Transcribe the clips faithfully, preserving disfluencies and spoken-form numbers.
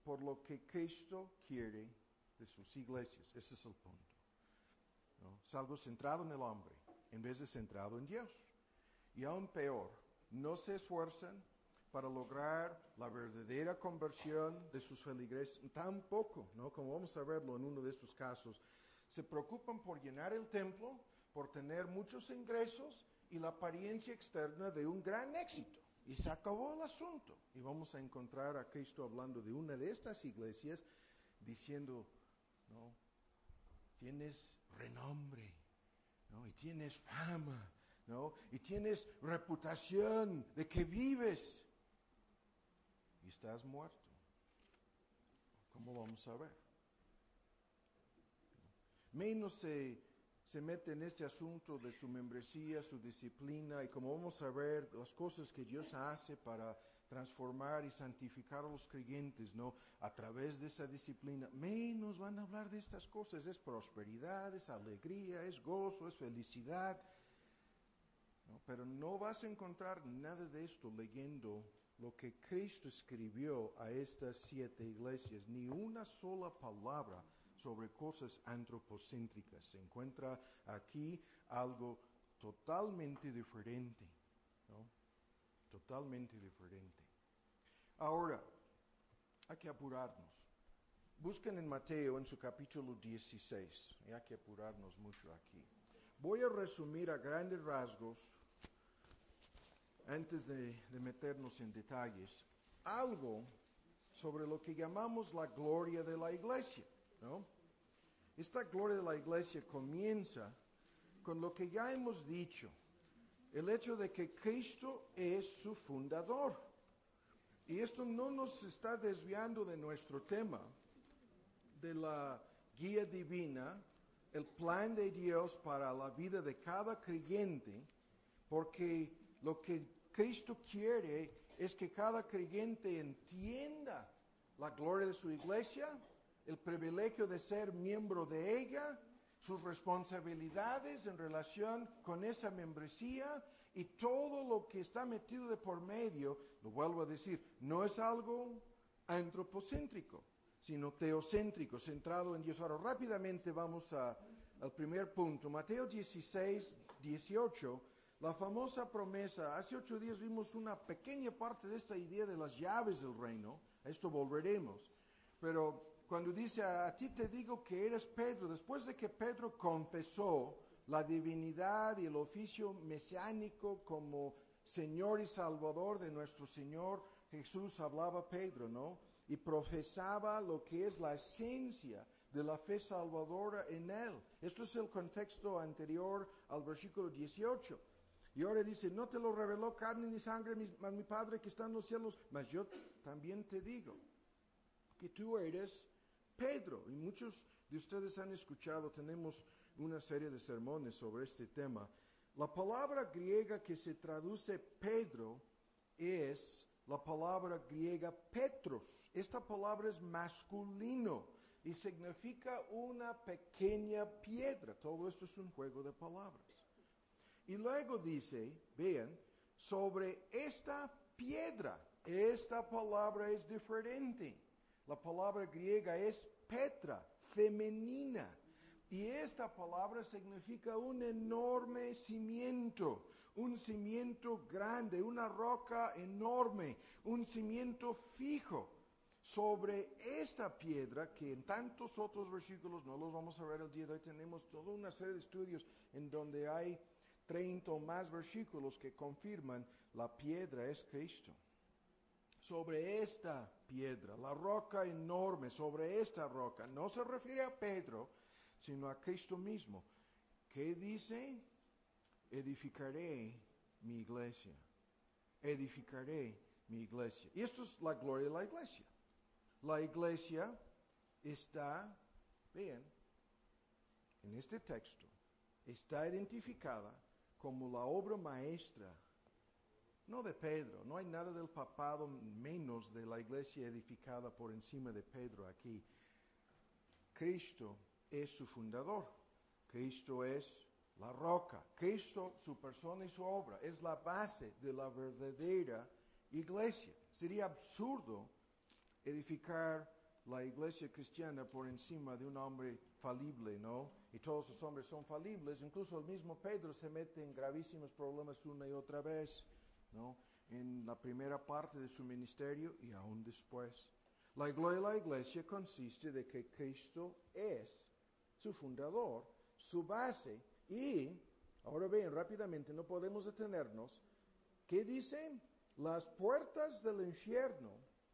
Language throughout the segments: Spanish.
por lo que Cristo quiere de sus iglesias. Ese es el punto, ¿no? Es algo centrado en el hombre, en vez de centrado en Dios. Y aún peor, no se esfuerzan para lograr la verdadera conversión de sus feligreses. Tampoco, ¿no? Como vamos a verlo en uno de estos casos, se preocupan por llenar el templo, por tener muchos ingresos y la apariencia externa de un gran éxito. Y se acabó el asunto. Y vamos a encontrar a Cristo hablando de una de estas iglesias, diciendo, no, tienes renombre, ¿no? Y tienes fama, ¿no? Y tienes reputación de que vives. Y estás muerto. ¿Cómo vamos a ver? Menos se, se mete en este asunto de su membresía, su disciplina, y como vamos a ver, las cosas que Dios hace para transformar y santificar a los creyentes, ¿no? A través de esa disciplina, menos van a hablar de estas cosas. Es prosperidad, es alegría, es gozo, es felicidad, ¿no? Pero no vas a encontrar nada de esto leyendo lo que Cristo escribió a estas siete iglesias, ni una sola palabra sobre cosas antropocéntricas. Se encuentra aquí algo totalmente diferente, ¿no? Totalmente diferente. Ahora, hay que apurarnos. Busquen en Mateo, en su capítulo dieciséis. Y hay que apurarnos mucho aquí. Voy a resumir a grandes rasgos, antes de, de meternos en detalles, algo sobre lo que llamamos la gloria de la iglesia, ¿no? Esta gloria de la iglesia comienza con lo que ya hemos dicho, el hecho de que Cristo es su fundador. Y esto no nos está desviando de nuestro tema, de la guía divina, el plan de Dios para la vida de cada creyente, porque lo que Cristo quiere es que cada creyente entienda la gloria de su iglesia, el privilegio de ser miembro de ella, sus responsabilidades en relación con esa membresía y todo lo que está metido de por medio. Lo vuelvo a decir, no es algo antropocéntrico, sino teocéntrico, centrado en Dios. Ahora rápidamente vamos a, al primer punto, Mateo dieciséis, dieciocho. La famosa promesa. Hace ocho días vimos una pequeña parte de esta idea de las llaves del reino. A esto volveremos. Pero cuando dice, a, a ti te digo que eres Pedro, después de que Pedro confesó la divinidad y el oficio mesiánico como Señor y Salvador de nuestro Señor Jesús, hablaba Pedro, ¿no? Y profesaba lo que es la esencia de la fe salvadora en Él. Esto es el contexto anterior al versículo dieciocho. Y ahora dice, no te lo reveló carne ni sangre, mas mi Padre que está en los cielos, mas yo también te digo que tú eres Pedro. Y muchos de ustedes han escuchado, tenemos una serie de sermones sobre este tema. La palabra griega que se traduce Pedro es la palabra griega Petros. Esta palabra es masculino y significa una pequeña piedra. Todo esto es un juego de palabras. Y luego dice, vean, sobre esta piedra, esta palabra es diferente. La palabra griega es Petra, femenina. Y esta palabra significa un enorme cimiento, un cimiento grande, una roca enorme, un cimiento fijo. Sobre esta piedra, que en tantos otros versículos, no los vamos a ver el día de hoy, tenemos toda una serie de estudios en donde hay treinta o más versículos que confirman la piedra es Cristo. Sobre esta piedra, la roca enorme, sobre esta roca, no se refiere a Pedro, sino a Cristo mismo. ¿Qué dice? Edificaré mi iglesia. Edificaré mi iglesia. Y esto es la gloria de la iglesia. La iglesia está, vean, en este texto, está identificada como la obra maestra, no de Pedro, no hay nada del papado menos de la iglesia edificada por encima de Pedro aquí. Cristo es su fundador, Cristo es la roca, Cristo, su persona y su obra, es la base de la verdadera iglesia. Sería absurdo edificar la iglesia cristiana por encima de un hombre falible, ¿no? Y todos los hombres son falibles. Incluso el mismo Pedro se mete en gravísimos problemas una y otra vez, ¿no? En la primera parte de su ministerio y aún después. La gloria de la iglesia consiste de que Cristo es su fundador, su base. Y, ahora vean rápidamente, no podemos detenernos. ¿Qué dice? Las puertas del infierno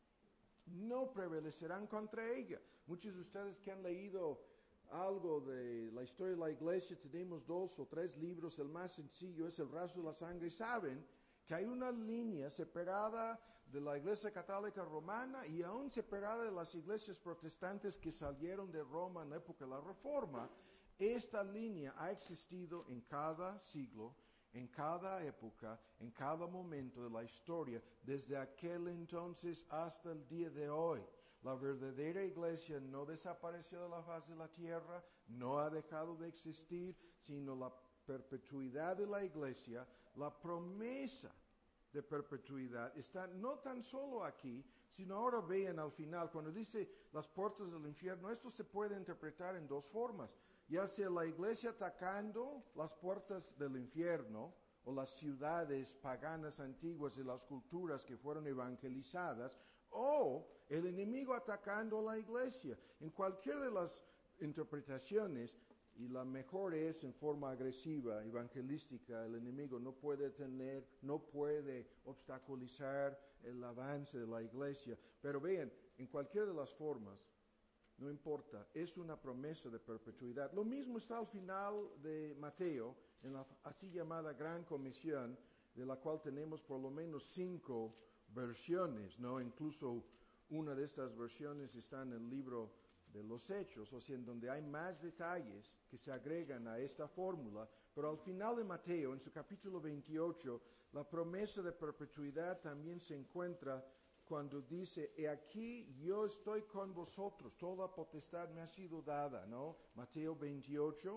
no prevalecerán contra ella. Muchos de ustedes que han leído algo de la historia de la iglesia, tenemos dos o tres libros, el más sencillo es El rastro de la sangre, saben que hay una línea separada de la iglesia católica romana y aún separada de las iglesias protestantes que salieron de Roma en la época de la Reforma. Esta línea ha existido en cada siglo, en cada época, en cada momento de la historia, desde aquel entonces hasta el día de hoy. La verdadera iglesia no desapareció de la faz de la tierra, no ha dejado de existir, sino la perpetuidad de la iglesia, la promesa de perpetuidad está no tan solo aquí, sino ahora vean al final, cuando dice las puertas del infierno, esto se puede interpretar en dos formas, ya sea la iglesia atacando las puertas del infierno, o las ciudades paganas antiguas y las culturas que fueron evangelizadas, o el enemigo atacando a la iglesia. En cualquiera de las interpretaciones, y la mejor es en forma agresiva, evangelística, el enemigo no puede tener, no puede obstaculizar el avance de la iglesia. Pero vean, en cualquiera de las formas, no importa, es una promesa de perpetuidad. Lo mismo está al final de Mateo, en la así llamada Gran Comisión, de la cual tenemos por lo menos cinco versiones, ¿no? Incluso una de estas versiones está en el libro de los Hechos, o sea, en donde hay más detalles que se agregan a esta fórmula, pero al final de Mateo, en su capítulo veintiocho, la promesa de perpetuidad también se encuentra cuando dice, he aquí yo estoy con vosotros, toda potestad me ha sido dada, ¿no? Mateo veintiocho,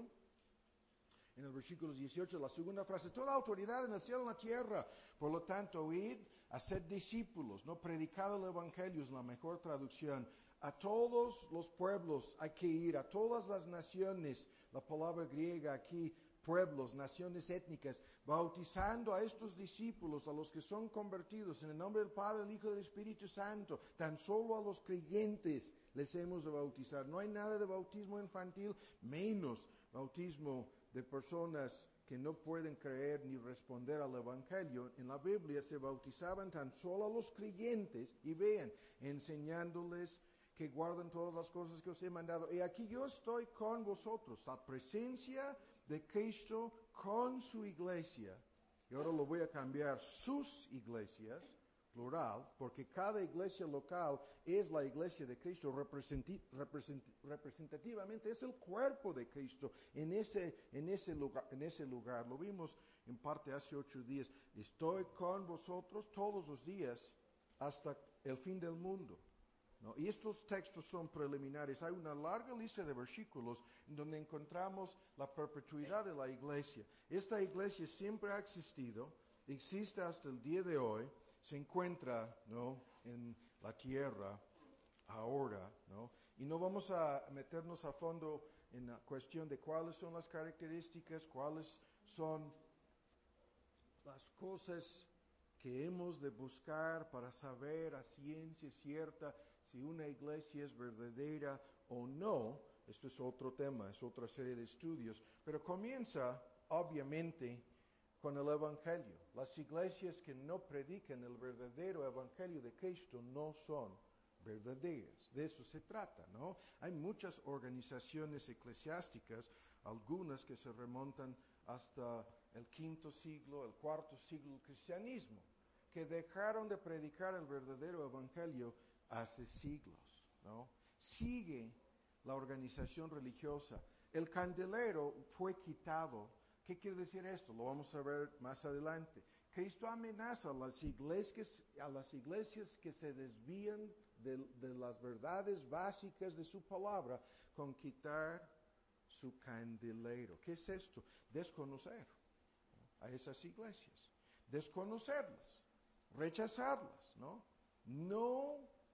en el versículo dieciocho, la segunda frase, toda autoridad en el cielo y en la tierra, por lo tanto, id, haced discípulos, ¿no? Predicad el evangelio es la mejor traducción. A todos los pueblos hay que ir, a todas las naciones, la palabra griega aquí, pueblos, naciones étnicas, bautizando a estos discípulos, a los que son convertidos, en el nombre del Padre, del Hijo y del Espíritu Santo. Tan solo a los creyentes les hemos de bautizar. No hay nada de bautismo infantil, menos bautismo de personas que no pueden creer ni responder al Evangelio. En la Biblia se bautizaban tan solo a los creyentes, y vean, enseñándoles que guarden todas las cosas que os he mandado. Y aquí yo estoy con vosotros, la presencia de Cristo con su iglesia. Y ahora lo voy a cambiar, sus iglesias, plural, porque cada iglesia local es la iglesia de Cristo, representi, representi, representativamente es el cuerpo de Cristo en ese, en, ese lugar, en ese lugar. Lo vimos en parte hace ocho días. Estoy con vosotros todos los días hasta el fin del mundo. ¿No? Y estos textos son preliminares. Hay una larga lista de versículos donde encontramos la perpetuidad de la iglesia. Esta iglesia siempre ha existido, existe hasta el día de hoy, se encuentra, ¿no?, en la tierra ahora, ¿no? Y no vamos a meternos a fondo en la cuestión de cuáles son las características, cuáles son las cosas que hemos de buscar para saber a ciencia cierta si una iglesia es verdadera o no. Esto es otro tema, es otra serie de estudios, pero comienza obviamente con el Evangelio. Las iglesias que no predican el verdadero Evangelio de Cristo no son verdaderas. De eso se trata, ¿no? Hay muchas organizaciones eclesiásticas, algunas que se remontan hasta el quinto siglo, el cuarto siglo del cristianismo, que dejaron de predicar el verdadero Evangelio hace siglos, ¿no? Sigue la organización religiosa. El candelero fue quitado. ¿Qué quiere decir esto? Lo vamos a ver más adelante. Cristo amenaza a las iglesias, a las iglesias que se desvían de, de las verdades básicas de su palabra con quitar su candelero. ¿Qué es esto? Desconocer a esas iglesias. Desconocerlas. Rechazarlas, ¿no? No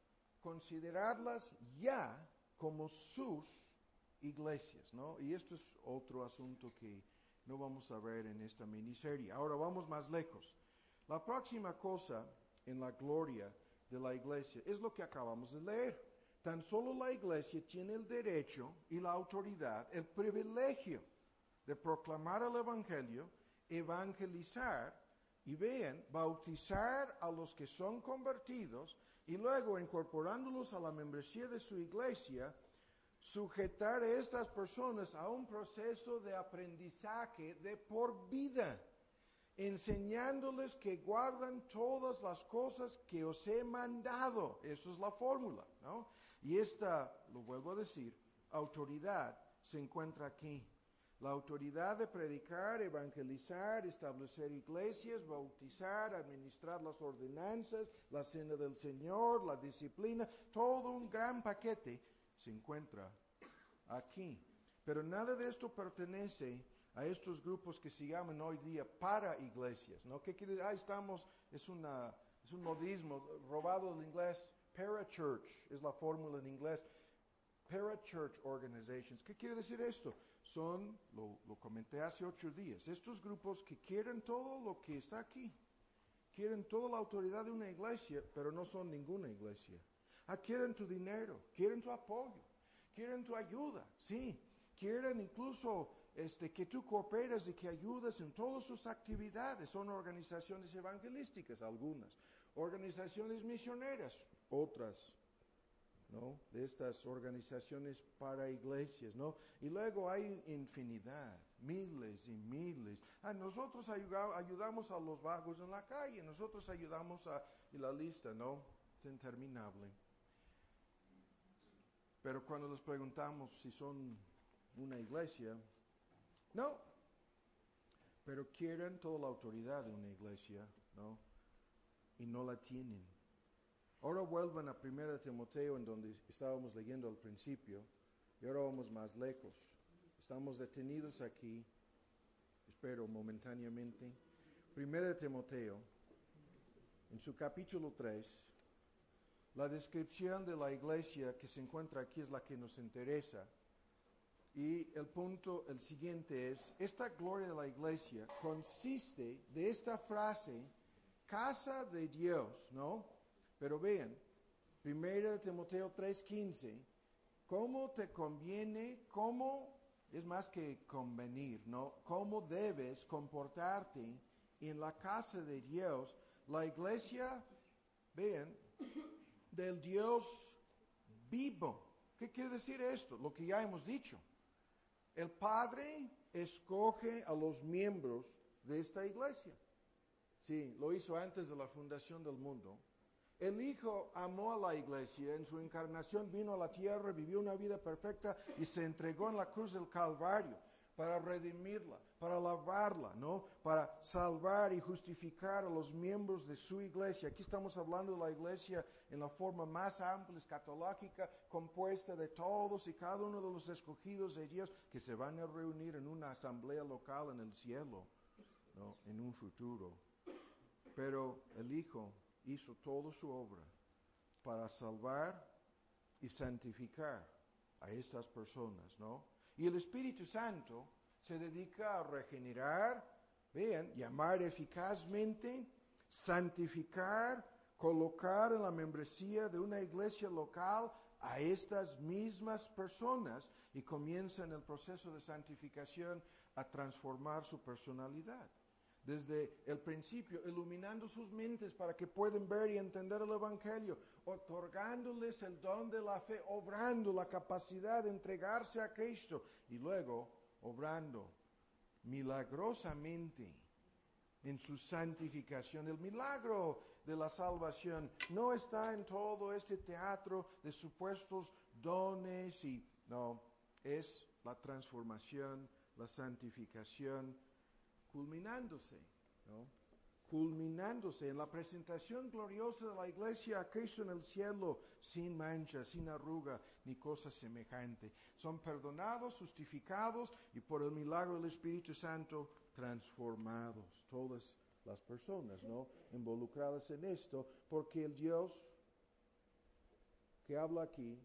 considerarlas ya como sus iglesias, ¿no? Y esto es otro asunto que no vamos a ver en esta miniserie. Ahora vamos más lejos. La próxima cosa en la gloria de la iglesia es lo que acabamos de leer. Tan solo la iglesia tiene el derecho y la autoridad, el privilegio de proclamar el evangelio, evangelizar y vean, bautizar a los que son convertidos y luego incorporándolos a la membresía de su iglesia, sujetar a estas personas a un proceso de aprendizaje de por vida, enseñándoles que guardan todas las cosas que os he mandado. Eso es la fórmula, ¿no? Y esta, lo vuelvo a decir, autoridad se encuentra aquí. La autoridad de predicar, evangelizar, establecer iglesias, bautizar, administrar las ordenanzas, la cena del Señor, la disciplina, todo un gran paquete se encuentra aquí. Pero nada de esto pertenece a estos grupos que se llaman hoy día para iglesias, ¿no? ¿Qué quiere decir? Ah, estamos, es, una, es un modismo robado del inglés. Parachurch es la fórmula en inglés. Parachurch organizations. ¿Qué quiere decir esto? Son, lo, lo comenté hace ocho días, estos grupos que quieren todo lo que está aquí. Quieren toda la autoridad de una iglesia, pero no son ninguna iglesia. Ah, quieren tu dinero, quieren tu apoyo, quieren tu ayuda, sí. Quieren incluso este, que tú cooperes y que ayudes en todas sus actividades. Son organizaciones evangelísticas, algunas. Organizaciones misioneras, otras, ¿no? De estas organizaciones para iglesias, ¿no? Y luego hay infinidad, miles y miles. Ah, nosotros ayuda, ayudamos a los vagos en la calle, nosotros ayudamos a... Y la lista, ¿no? Es interminable. Pero cuando les preguntamos si son una iglesia, no. Pero quieren toda la autoridad de una iglesia, ¿no? Y no la tienen. Ahora vuelvan a primera de Timoteo, en donde estábamos leyendo al principio, y ahora vamos más lejos. Estamos detenidos aquí, espero momentáneamente. primera de Timoteo, en su capítulo tres, la descripción de la iglesia que se encuentra aquí es la que nos interesa. Y el punto, el siguiente es, esta gloria de la iglesia consiste de esta frase, casa de Dios, ¿no? Pero vean, primera de Timoteo tres quince, cómo te conviene, cómo, es más que convenir, ¿no? Cómo debes comportarte en la casa de Dios, la iglesia, vean, del Dios vivo. ¿Qué quiere decir esto? Lo que ya hemos dicho. El Padre escoge a los miembros de esta iglesia. Sí, lo hizo antes de la fundación del mundo. El Hijo amó a la iglesia, en su encarnación vino a la tierra, vivió una vida perfecta y se entregó en la cruz del Calvario para redimirla, para lavarla, ¿no? Para salvar y justificar a los miembros de su iglesia. Aquí estamos hablando de la iglesia en la forma más amplia, escatológica, compuesta de todos y cada uno de los escogidos de Dios que se van a reunir en una asamblea local en el cielo, ¿no? En un futuro. Pero el Hijo hizo toda su obra para salvar y santificar a estas personas, ¿no? Y el Espíritu Santo se dedica a regenerar, vean, llamar eficazmente, santificar, colocar en la membresía de una iglesia local a estas mismas personas y comienzan el proceso de santificación a transformar su personalidad. Desde el principio, iluminando sus mentes para que puedan ver y entender el Evangelio, otorgándoles el don de la fe, obrando la capacidad de entregarse a Cristo y luego obrando milagrosamente en su santificación. El milagro de la salvación no está en todo este teatro de supuestos dones y no, es la transformación, la santificación, culminándose, ¿no? Culminándose en la presentación gloriosa de la iglesia a Cristo en el cielo, sin mancha, sin arruga, ni cosa semejante. Son perdonados, justificados y por el milagro del Espíritu Santo transformados. Todas las personas, ¿no? Involucradas en esto, porque el Dios que habla aquí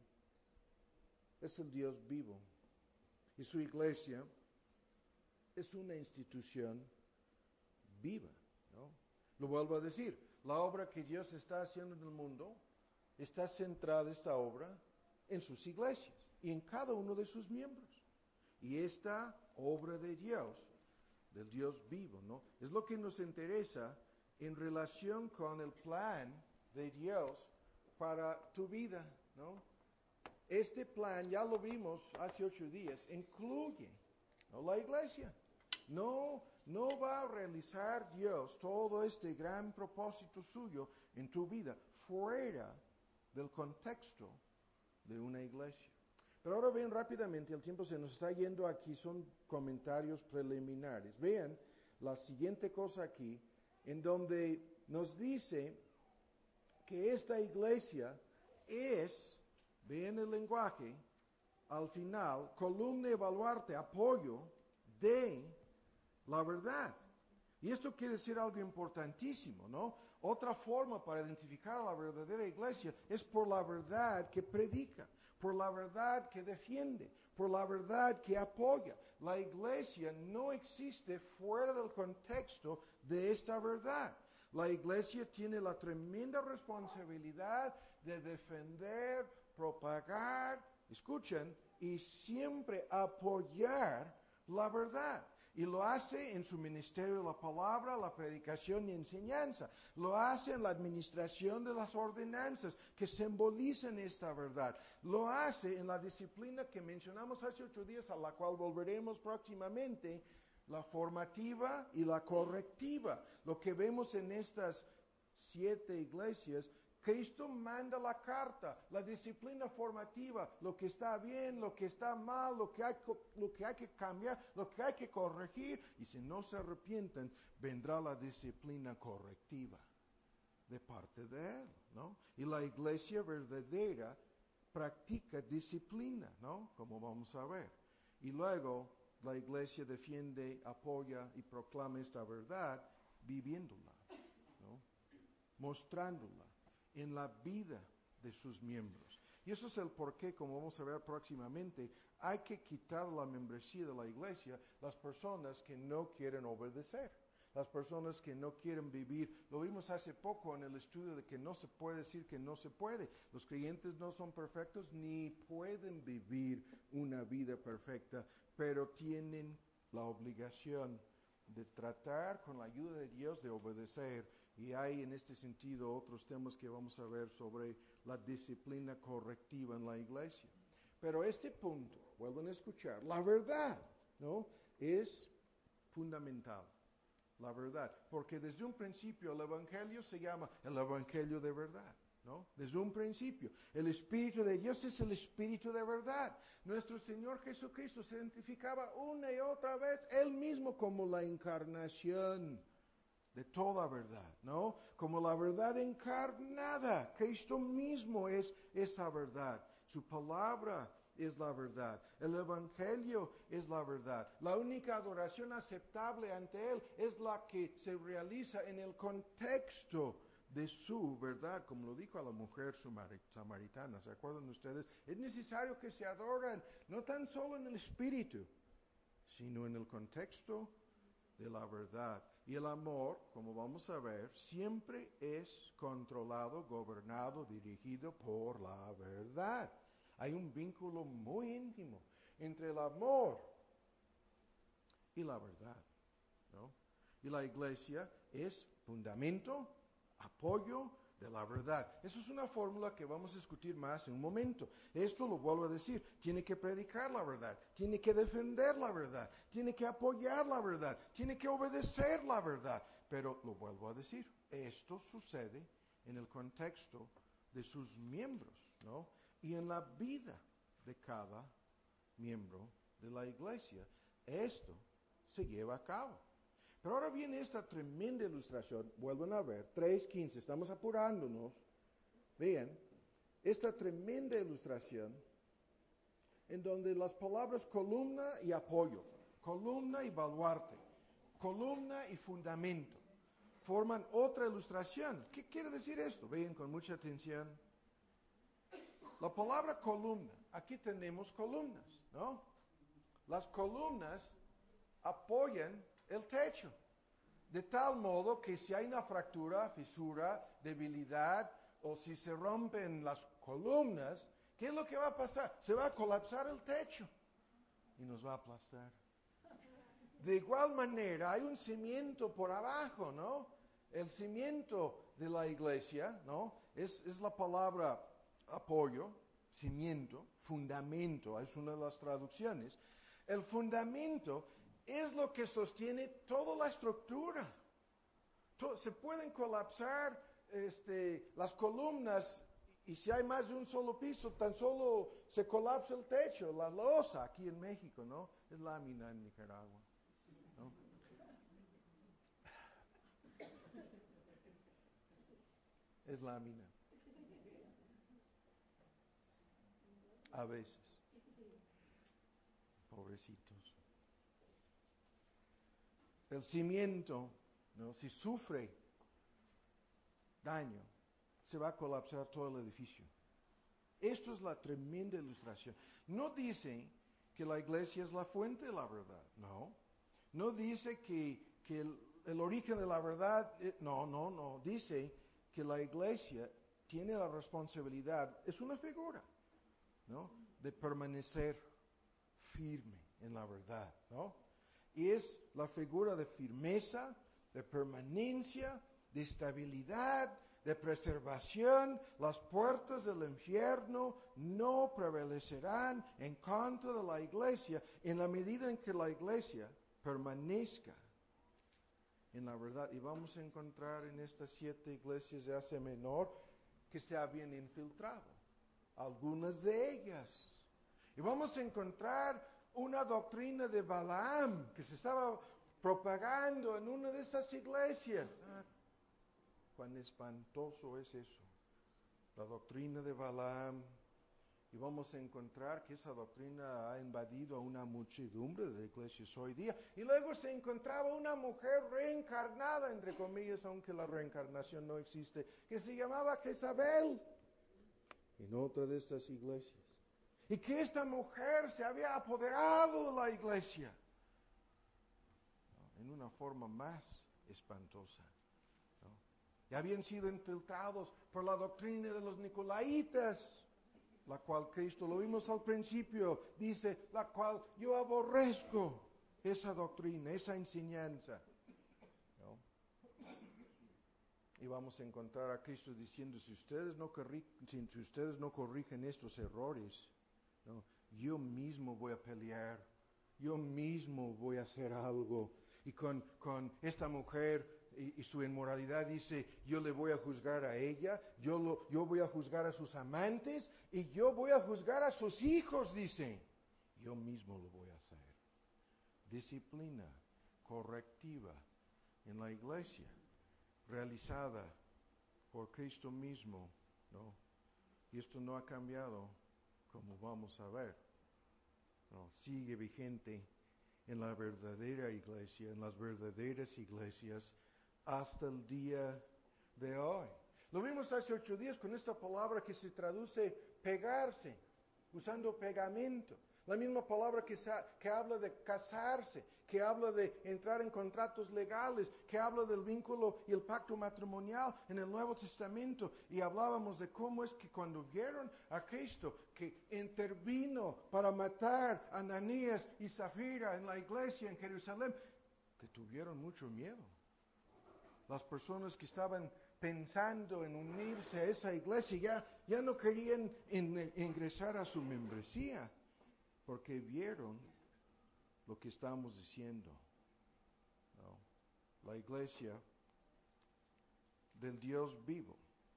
es el Dios vivo. Y su iglesia es una institución viva, ¿no? Lo vuelvo a decir, la obra que Dios está haciendo en el mundo, está centrada esta obra en sus iglesias y en cada uno de sus miembros. Y esta obra de Dios, del Dios vivo, ¿no? Es lo que nos interesa en relación con el plan de Dios para tu vida, ¿no? Este plan, ya lo vimos hace ocho días, incluye, ¿no?, la iglesia. No, no va a realizar Dios todo este gran propósito suyo en tu vida fuera del contexto de una iglesia. Pero ahora ven rápidamente, el tiempo se nos está yendo aquí, son comentarios preliminares. Vean la siguiente cosa aquí, en donde nos dice que esta iglesia es, vean el lenguaje, al final, columna y baluarte, apoyo de la verdad. Y esto quiere decir algo importantísimo, ¿no? Otra forma para identificar a la verdadera iglesia es por la verdad que predica, por la verdad que defiende, por la verdad que apoya. La iglesia no existe fuera del contexto de esta verdad. La iglesia tiene la tremenda responsabilidad de defender, propagar, escuchen, y siempre apoyar la verdad. Y lo hace en su ministerio de la palabra, la predicación y enseñanza. Lo hace en la administración de las ordenanzas que simbolizan esta verdad. Lo hace en la disciplina que mencionamos hace ocho días, a la cual volveremos próximamente, la formativa y la correctiva. Lo que vemos en estas siete iglesias, Cristo manda la carta, la disciplina formativa, lo que está bien, lo que está mal, lo que hay, lo que hay que cambiar, lo que hay que corregir. Y si no se arrepienten, vendrá la disciplina correctiva de parte de Él, ¿no? Y la iglesia verdadera practica disciplina, ¿no? Como vamos a ver. Y luego la iglesia defiende, apoya y proclama esta verdad viviéndola, ¿no? Mostrándola en la vida de sus miembros. Y eso es el porqué, como vamos a ver próximamente, hay que quitar la membresía de la iglesia las personas que no quieren obedecer, las personas que no quieren vivir. Lo vimos hace poco en el estudio de que no se puede decir que no se puede. Los creyentes no son perfectos ni pueden vivir una vida perfecta, pero tienen la obligación de tratar con la ayuda de Dios de obedecer. Y hay en este sentido otros temas que vamos a ver sobre la disciplina correctiva en la iglesia. Pero este punto, vuelvan a escuchar, la verdad, ¿no?, es fundamental. La verdad, porque desde un principio el evangelio se llama el evangelio de verdad, ¿no? Desde un principio, el Espíritu de Dios es el Espíritu de verdad. Nuestro Señor Jesucristo se identificaba una y otra vez Él mismo como la encarnación de toda verdad, ¿no? Como la verdad encarnada. Cristo mismo es esa verdad. Su palabra es la verdad. El evangelio es la verdad. La única adoración aceptable ante Él es la que se realiza en el contexto de su verdad, como lo dijo a la mujer samaritana. ¿Se acuerdan ustedes? Es necesario que se adoren, no tan solo en el espíritu, sino en el contexto de la verdad. Y el amor, como vamos a ver, siempre es controlado, gobernado, dirigido por la verdad. Hay un vínculo muy íntimo entre el amor y la verdad, ¿no? Y la iglesia es fundamento, apoyo de la verdad. Eso es una fórmula que vamos a discutir más en un momento. Esto lo vuelvo a decir, tiene que predicar la verdad, tiene que defender la verdad, tiene que apoyar la verdad, tiene que obedecer la verdad. Pero lo vuelvo a decir, esto sucede en el contexto de sus miembros, ¿no? Y en la vida de cada miembro de la iglesia, esto se lleva a cabo. Pero ahora viene esta tremenda ilustración, vuelven a ver, tres quince, estamos apurándonos. Vean, esta tremenda ilustración en donde las palabras columna y apoyo, columna y baluarte, columna y fundamento, forman otra ilustración. ¿Qué quiere decir esto? Vean con mucha atención. La palabra columna, aquí tenemos columnas, ¿no? Las columnas apoyan el techo, de tal modo que si hay una fractura, fisura, debilidad, o si se rompen las columnas, ¿qué es lo que va a pasar? Se va a colapsar el techo y nos va a aplastar. De igual manera, hay un cimiento por abajo, ¿no? El cimiento de la iglesia, ¿no? Es, es la palabra apoyo, cimiento, fundamento, es una de las traducciones. El fundamento es lo que sostiene toda la estructura. Se pueden colapsar este, las columnas y si hay más de un solo piso, tan solo se colapsa el techo, la losa aquí en México, ¿no? Es lámina en Nicaragua, ¿no? Es lámina. A veces. Pobrecitos. El cimiento, ¿no? Si sufre daño, se va a colapsar todo el edificio. Esto es la tremenda ilustración. No dice que la iglesia es la fuente de la verdad, no. No dice que, que el, el origen de la verdad, eh, no, no, no. Dice que la iglesia tiene la responsabilidad, es una figura, ¿no? De permanecer firme en la verdad, ¿no? Y es la figura de firmeza, de permanencia, de estabilidad, de preservación. Las puertas del infierno no prevalecerán en contra de la iglesia en la medida en que la iglesia permanezca en la verdad. Y vamos a encontrar en estas siete iglesias de Asia Menor que se habían infiltrado, algunas de ellas. Y vamos a encontrar una doctrina de Balaam que se estaba propagando en una de estas iglesias. Ah, cuán espantoso es eso, la doctrina de Balaam. Y vamos a encontrar que esa doctrina ha invadido a una muchedumbre de iglesias hoy día. Y luego se encontraba una mujer reencarnada, entre comillas, aunque la reencarnación no existe, que se llamaba Jezabel, en otra de estas iglesias. Y que esta mujer se había apoderado de la iglesia, ¿no? En una forma más espantosa, ¿no? Y habían sido infiltrados por la doctrina de los nicolaitas, la cual Cristo, lo vimos al principio, dice, la cual yo aborrezco esa doctrina, esa enseñanza, ¿no? Y vamos a encontrar a Cristo diciendo, si ustedes no corrigen, si ustedes no corrigen estos errores, ¿no? Yo mismo voy a pelear, yo mismo voy a hacer algo. Y con, con esta mujer y, y su inmoralidad dice, yo le voy a juzgar a ella, yo, lo, yo voy a juzgar a sus amantes y yo voy a juzgar a sus hijos, dice. Yo mismo lo voy a hacer. Disciplina correctiva en la iglesia, realizada por Cristo mismo, ¿no? Y esto no ha cambiado, como vamos a ver, ¿no? Sigue vigente en la verdadera iglesia, en las verdaderas iglesias, hasta el día de hoy. Lo vimos hace ocho días con esta palabra que se traduce pegarse, usando pegamento. La misma palabra que, se, que habla de casarse, que habla de entrar en contratos legales, que habla del vínculo y el pacto matrimonial en el Nuevo Testamento. Y hablábamos de cómo es que cuando vieron a Cristo que intervino para matar a Ananías y Zafira en la iglesia en Jerusalén, que tuvieron mucho miedo. Las personas que estaban pensando en unirse a esa iglesia ya, ya no querían in, ingresar a su membresía, porque vieron lo que estamos diciendo, ¿no? La iglesia del Dios vivo,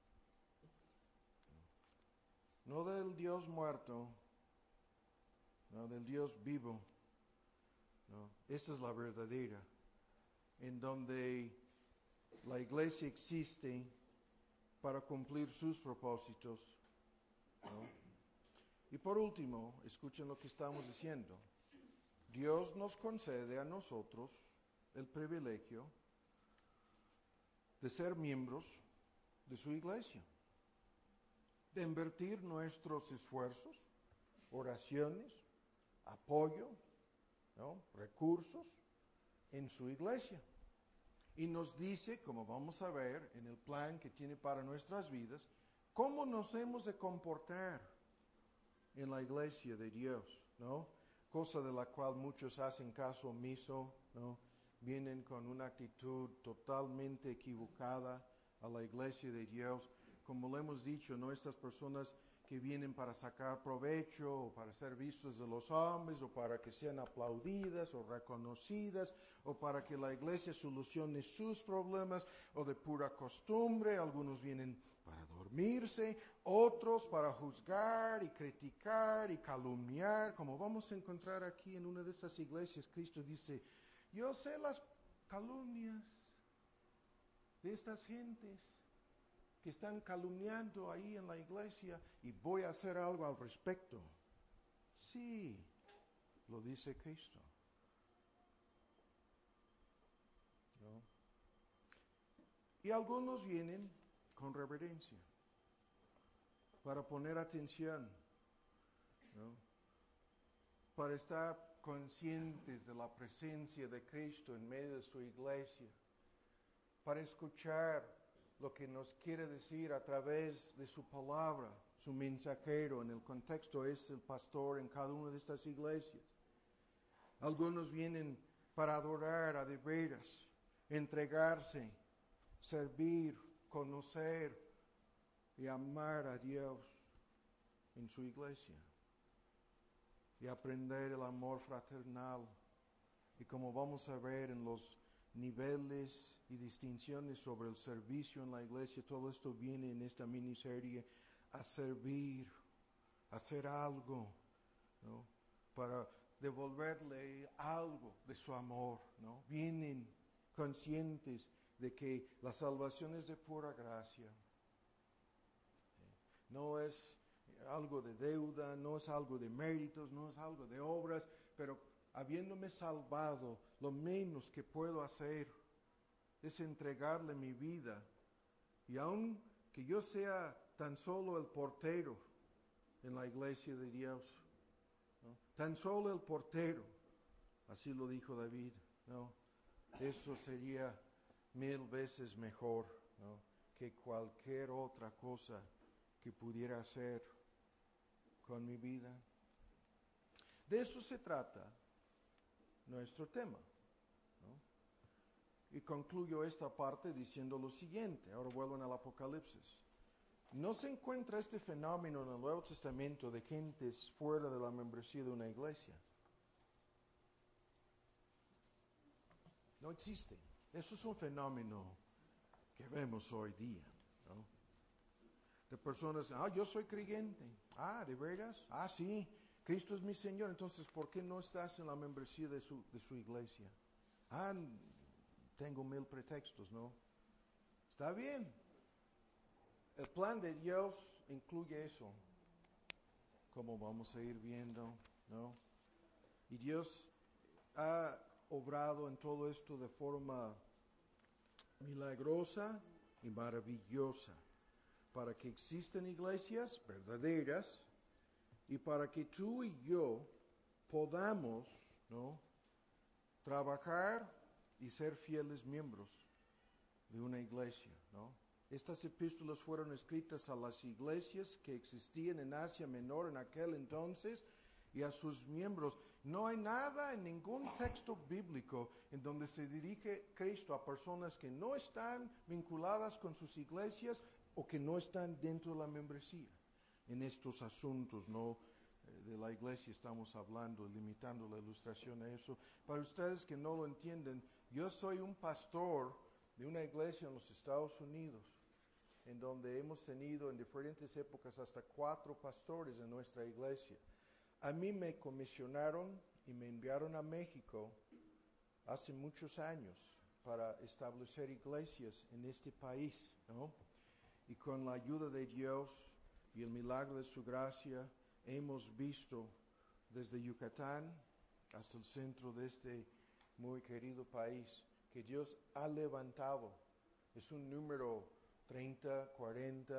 no del Dios muerto, no, del Dios vivo, ¿no? Esta es la verdadera, en donde la iglesia existe para cumplir sus propósitos, ¿no? Y por último, escuchen lo que estamos diciendo. Dios nos concede a nosotros el privilegio de ser miembros de su iglesia. de invertir nuestros esfuerzos, oraciones, apoyo, ¿no? recursos en su iglesia. Y nos dice, como vamos a ver en el plan que tiene para nuestras vidas, cómo nos hemos de comportar en la iglesia de Dios, ¿no? Cosa de la cual muchos hacen caso omiso, ¿no? Vienen con una actitud totalmente equivocada a la iglesia de Dios. Como lo hemos dicho, ¿no? Estas personas que vienen para sacar provecho, o para ser vistos de los hombres, o para que sean aplaudidas o reconocidas, o para que la iglesia solucione sus problemas, o de pura costumbre. Algunos vienen para dormirse, otros para juzgar y criticar y calumniar. Como vamos a encontrar aquí en una de estas iglesias, Cristo dice, yo sé las calumnias de estas gentes que están calumniando ahí en la iglesia y voy a hacer algo al respecto. Sí, lo dice Cristo. ¿No? Y algunos vienen con reverencia para poner atención, ¿no? Para estar conscientes de la presencia de Cristo en medio de su iglesia, para escuchar lo que nos quiere decir a través de su palabra, su mensajero. En el contexto es el pastor en cada una de estas iglesias. Algunos vienen para adorar a de veras, entregarse, servir, conocer y amar a Dios en su iglesia y aprender el amor fraternal. Y como vamos a ver en los niveles y distinciones sobre el servicio en la iglesia, todo esto viene en esta miniserie a servir, a hacer algo, ¿no? Para devolverle algo de su amor, ¿no? Vienen conscientes de que la salvación es de pura gracia. No es algo de deuda, no es algo de méritos, no es algo de obras, pero habiéndome salvado, lo menos que puedo hacer es entregarle mi vida. Y aun que yo sea tan solo el portero en la iglesia de Dios, ¿no? Tan solo el portero, así lo dijo David, ¿no? Eso sería mil veces mejor, ¿no? que cualquier otra cosa que pudiera hacer con mi vida. De eso se trata nuestro tema, ¿no? Y concluyo esta parte diciendo lo siguiente. Ahora vuelvo al Apocalipsis. No se encuentra este fenómeno en el Nuevo Testamento de gentes fuera de la membresía de una iglesia. No existe. Eso es un fenómeno que vemos hoy día, ¿no? De personas, ah, yo soy creyente. Ah, ¿de veras? Ah, sí, Cristo es mi Señor. Entonces, ¿por qué no estás en la membresía de su, de su iglesia? Ah, tengo mil pretextos, ¿no? Está bien. El plan de Dios incluye eso, como vamos a ir viendo, ¿no? Y Dios ha obrado en todo esto de forma milagrosa y maravillosa, para que existan iglesias verdaderas y para que tú y yo podamos, ¿no?, trabajar y ser fieles miembros de una iglesia, ¿no? Estas epístolas fueron escritas a las iglesias que existían en Asia Menor en aquel entonces y a sus miembros. No hay nada en ningún texto bíblico en donde se dirige Cristo a personas que no están vinculadas con sus iglesias o que no están dentro de la membresía. En estos asuntos, ¿no?, de la iglesia estamos hablando, limitando la ilustración a eso. Para ustedes que no lo entienden, yo soy un pastor de una iglesia en los Estados Unidos, en donde hemos tenido en diferentes épocas hasta cuatro pastores en nuestra iglesia. A mí me comisionaron y me enviaron a México hace muchos años para establecer iglesias en este país, ¿no? Y con la ayuda de Dios y el milagro de su gracia, hemos visto desde Yucatán hasta el centro de este muy querido país que Dios ha levantado. Es un número treinta, cuarenta,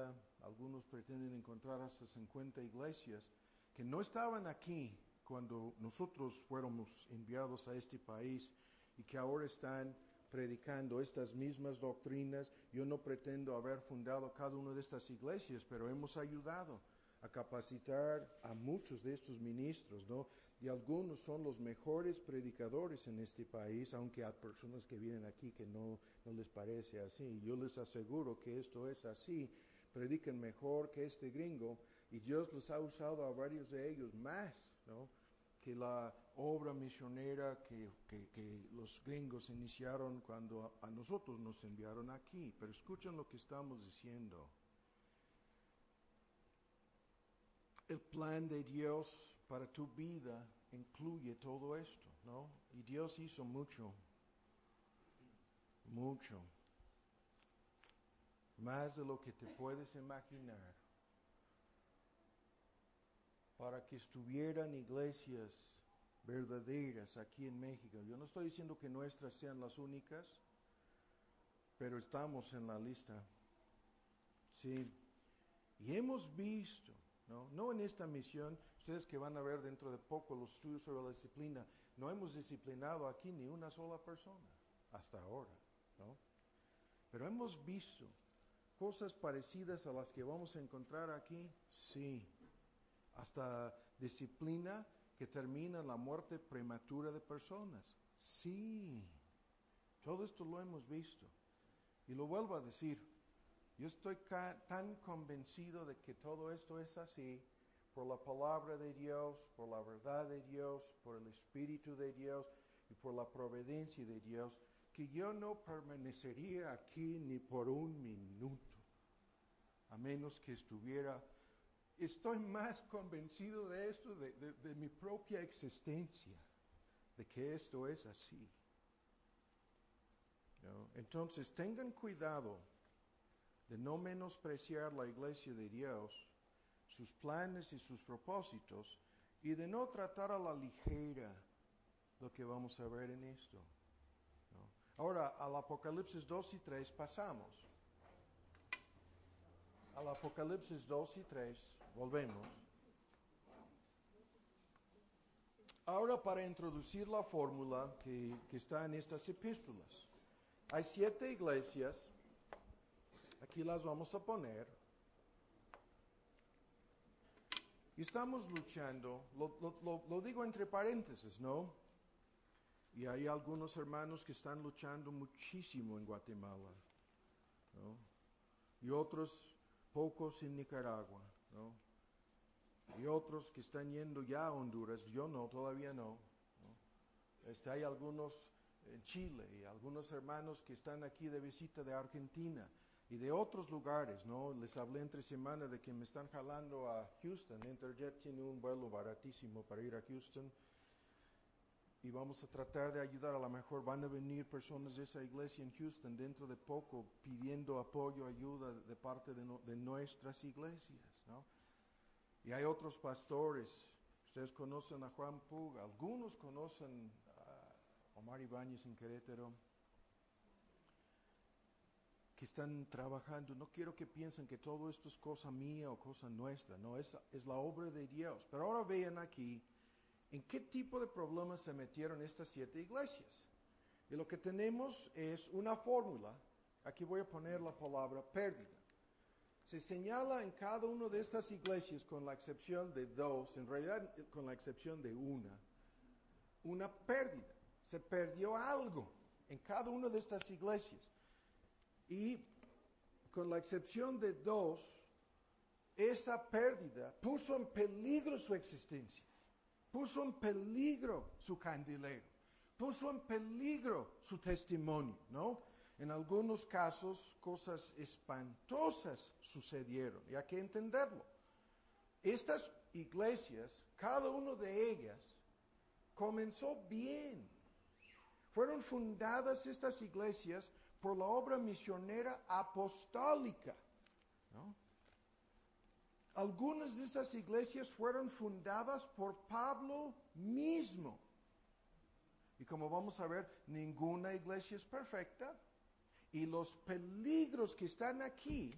algunos pretenden encontrar hasta cincuenta iglesias que no estaban aquí cuando nosotros fuéramos enviados a este país y que ahora están predicando estas mismas doctrinas. Yo no pretendo haber fundado cada una de estas iglesias, pero hemos ayudado a capacitar a muchos de estos ministros, ¿no? Y algunos son los mejores predicadores en este país, aunque hay personas que vienen aquí que no, no les parece así. Yo les aseguro que esto es así. Predican mejor que este gringo, y Dios los ha usado a varios de ellos más, ¿no?, que la obra misionera que, que, que los gringos iniciaron cuando a, a nosotros nos enviaron aquí. Pero escuchen lo que estamos diciendo. El plan de Dios para tu vida incluye todo esto, ¿no? Y Dios hizo mucho, mucho, más de lo que te puedes imaginar, para que estuvieran iglesias verdaderas aquí en México. Yo no estoy diciendo que nuestras sean las únicas, pero estamos en la lista. Sí. Y hemos visto, ¿no? No en esta misión, ustedes que van a ver dentro de poco los estudios sobre la disciplina, no hemos disciplinado aquí ni una sola persona, hasta ahora, ¿no? Pero hemos visto cosas parecidas a las que vamos a encontrar aquí, sí. Hasta disciplina que termina en la muerte prematura de personas, sí. Todo esto lo hemos visto. Y lo vuelvo a decir, yo estoy ca- tan convencido de que todo esto es así, por la palabra de Dios, por la verdad de Dios, por el Espíritu de Dios y por la providencia de Dios, que yo no permanecería aquí ni por un minuto, a menos que estuviera. Estoy más convencido de esto, de, de, de mi propia existencia, de que esto es así, ¿no? Entonces, tengan cuidado de no menospreciar la iglesia de Dios, sus planes y sus propósitos, y de no tratar a la ligera lo que vamos a ver en esto, ¿no? Ahora, al Apocalipsis dos y tres pasamos. Al Apocalipsis dos y tres, volvemos. Ahora, para introducir la fórmula que, que está en estas epístolas. Hay siete iglesias, aquí las vamos a poner. Y estamos luchando, lo, lo, lo, lo digo entre paréntesis, ¿no? Y hay algunos hermanos que están luchando muchísimo en Guatemala, ¿no? Y otros pocos en Nicaragua, ¿no? Y otros que están yendo ya a Honduras, yo no, todavía no, ¿no? Este, hay algunos en Chile y algunos hermanos que están aquí de visita de Argentina y de otros lugares, ¿no? Les hablé entre semana de que me están jalando a Houston. Interjet tiene un vuelo baratísimo para ir a Houston y vamos a tratar de ayudar. A lo mejor van a venir personas de esa iglesia en Houston dentro de poco pidiendo apoyo, ayuda de parte de, no, de nuestras iglesias, ¿no? Y hay otros pastores, ustedes conocen a Juan Puga, algunos conocen a Omar Ibáñez en Querétaro, que están trabajando. No quiero que piensen que todo esto es cosa mía o cosa nuestra, no, es, es la obra de Dios. Pero ahora vean aquí en qué tipo de problemas se metieron estas siete iglesias. Y lo que tenemos es una fórmula. Aquí voy a poner la palabra pérdida. Se señala en cada una de estas iglesias, con la excepción de dos, en realidad con la excepción de una, una pérdida. Se perdió algo en cada una de estas iglesias. Y con la excepción de dos, esa pérdida puso en peligro su existencia, puso en peligro su candelero, puso en peligro su testimonio, ¿no? En algunos casos, cosas espantosas sucedieron, y hay que entenderlo. Estas iglesias, cada una de ellas, comenzó bien. Fueron fundadas estas iglesias por la obra misionera apostólica, ¿no? Algunas de estas iglesias fueron fundadas por Pablo mismo. Y como vamos a ver, ninguna iglesia es perfecta. Y los peligros que están aquí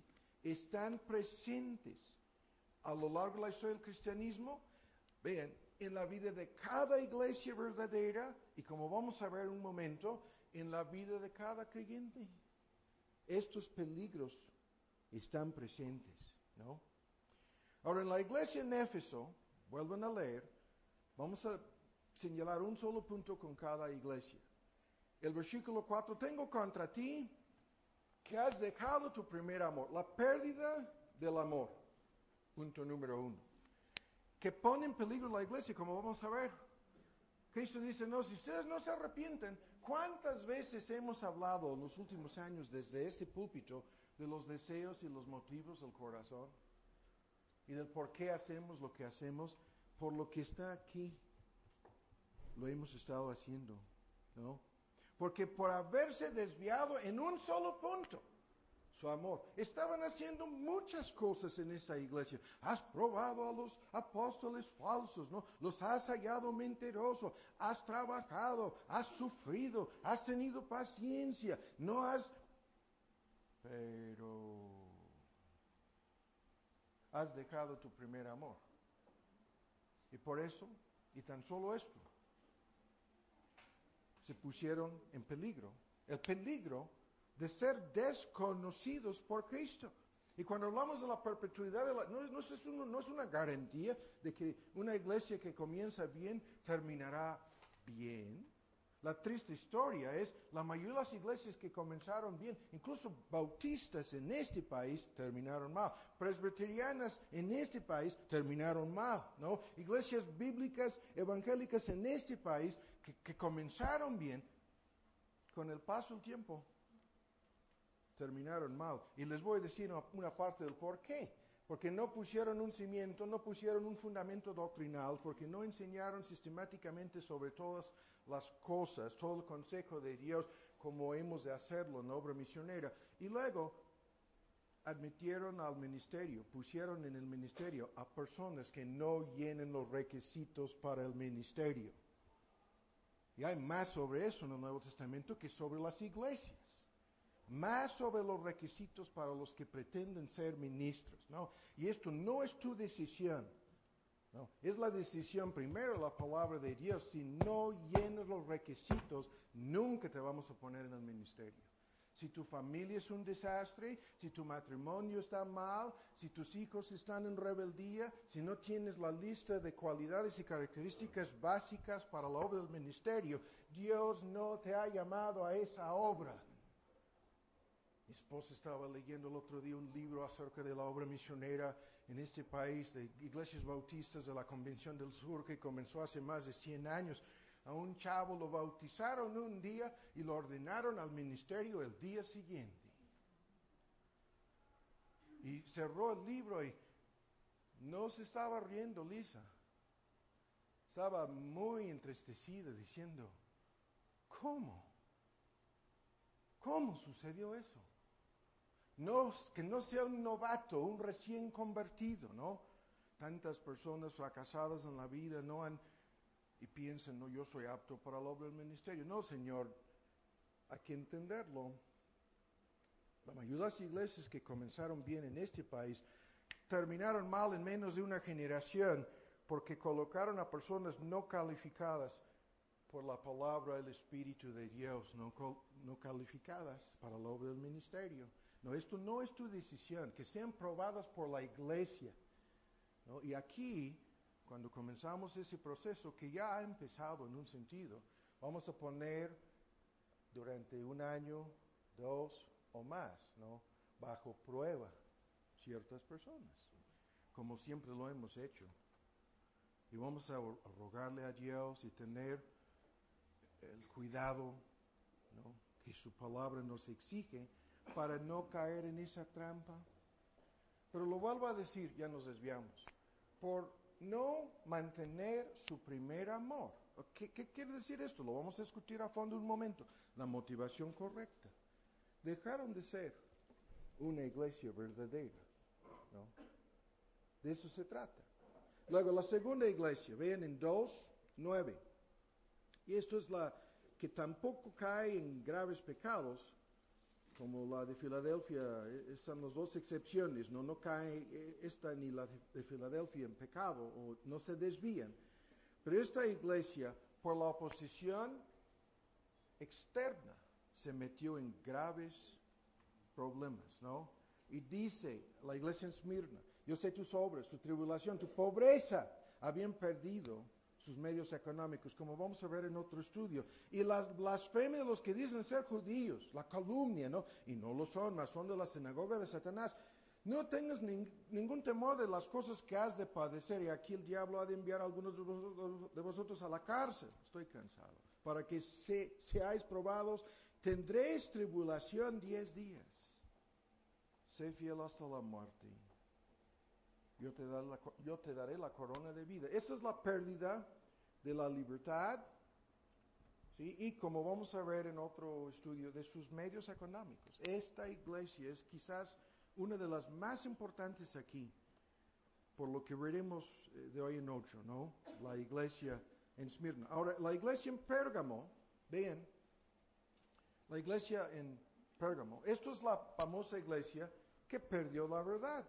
están presentes a lo largo de la historia del cristianismo, vean, en la vida de cada iglesia verdadera y como vamos a ver en un momento, en la vida de cada creyente. Estos peligros están presentes, ¿no? Ahora, en la iglesia en Éfeso, vuelven a leer, vamos a señalar un solo punto con cada iglesia. El versículo cuatro, tengo contra ti que has dejado tu primer amor, la pérdida del amor, punto número uno, que pone en peligro la iglesia, como vamos a ver. Cristo dice, no, si ustedes no se arrepienten, ¿cuántas veces hemos hablado en los últimos años desde este púlpito de los deseos y los motivos del corazón? Y del por qué hacemos lo que hacemos, por lo que está aquí. Lo hemos estado haciendo, ¿no? Porque por haberse desviado en un solo punto, su amor, estaban haciendo muchas cosas en esa iglesia. Has probado a los apóstoles falsos, ¿no? Los has hallado mentirosos, has trabajado, has sufrido, has tenido paciencia, no has... Pero... has dejado tu primer amor. Y por eso, y tan solo esto, se pusieron en peligro. El peligro de ser desconocidos por Cristo. Y cuando hablamos de la perpetuidad, de la, no, no, es uno, no es una garantía de que una iglesia que comienza bien terminará bien. La triste historia es, la mayoría de las iglesias que comenzaron bien, incluso bautistas en este país, terminaron mal. Presbiterianas en este país terminaron mal, ¿no? Iglesias bíblicas, evangélicas en este país que, que comenzaron bien, con el paso del tiempo, terminaron mal. Y les voy a decir una, una parte del por qué. Porque no pusieron un cimiento, no pusieron un fundamento doctrinal, porque no enseñaron sistemáticamente sobre todas las cosas, todo el consejo de Dios, como hemos de hacerlo en la obra misionera. Y luego admitieron al ministerio, pusieron en el ministerio a personas que no llenen los requisitos para el ministerio. Y hay más sobre eso en el Nuevo Testamento que sobre las iglesias. Más sobre los requisitos para los que pretenden ser ministros, ¿no? Y esto no es tu decisión, ¿no? Es la decisión primero de la palabra de Dios. Si no llenas los requisitos, nunca te vamos a poner en el ministerio. Si tu familia es un desastre, si tu matrimonio está mal, si tus hijos están en rebeldía, si no tienes la lista de cualidades y características básicas para la obra del ministerio, Dios no te ha llamado a esa obra. Mi esposa estaba leyendo el otro día un libro acerca de la obra misionera en este país, de iglesias bautistas de la Convención del Sur, que comenzó hace más de cien años. A un chavo lo bautizaron un día y lo ordenaron al ministerio el día siguiente. Y cerró el libro y no se estaba riendo Lisa. Estaba muy entristecida diciendo, ¿cómo? ¿Cómo sucedió eso? No, que no sea un novato, un recién convertido, ¿no? Tantas personas fracasadas en la vida no han, y piensan, no, yo soy apto para la obra del ministerio. No, Señor, hay que entenderlo. La mayoría de las iglesias que comenzaron bien en este país terminaron mal en menos de una generación porque colocaron a personas no calificadas por la palabra del Espíritu de Dios, no, no calificadas para la obra del ministerio. No, esto no es tu decisión, que sean probadas por la iglesia, ¿no? Y aquí, cuando comenzamos ese proceso, que ya ha empezado en un sentido, vamos a poner durante un año, dos o más, ¿no? Bajo prueba ciertas personas, como siempre lo hemos hecho. Y vamos a rogarle a Dios y tener el cuidado, ¿no?, que su palabra nos exige para no caer en esa trampa. Pero lo vuelvo a decir, ya nos desviamos, por no mantener su primer amor. ¿Qué, qué quiere decir esto? Lo vamos a discutir a fondo un momento. La motivación correcta. Dejaron de ser una iglesia verdadera, ¿no? De eso se trata. Luego la segunda iglesia, vean en dos nueve. Y esto es la que tampoco cae en graves pecados, como la de Filadelfia, están las dos excepciones, no, no cae esta ni la de Filadelfia en pecado, o no se desvían. Pero esta iglesia, por la oposición externa, se metió en graves problemas, ¿no? Y dice la iglesia en Esmirna, yo sé tus obras, tu tribulación, tu pobreza, habían perdido sus medios económicos, como vamos a ver en otro estudio. Y las blasfemias de los que dicen ser judíos, la calumnia, ¿no? Y no lo son, mas son de la sinagoga de Satanás. No tengas ning- ningún temor de las cosas que has de padecer. Y aquí el diablo ha de enviar a algunos de vosotros, de vosotros a la cárcel. Estoy cansado. Para que se, seáis probados, tendréis tribulación diez días. Sé fiel hasta la muerte. Yo te, daré la, yo te daré la corona de vida. Esa es la pérdida de la libertad, ¿sí? Y como vamos a ver en otro estudio, de sus medios económicos. Esta iglesia es quizás una de las más importantes aquí, por lo que veremos de hoy en ocho, ¿no? La iglesia en Esmirna. Ahora, la iglesia en Pérgamo, vean, la iglesia en Pérgamo, esto es la famosa iglesia que perdió la verdad.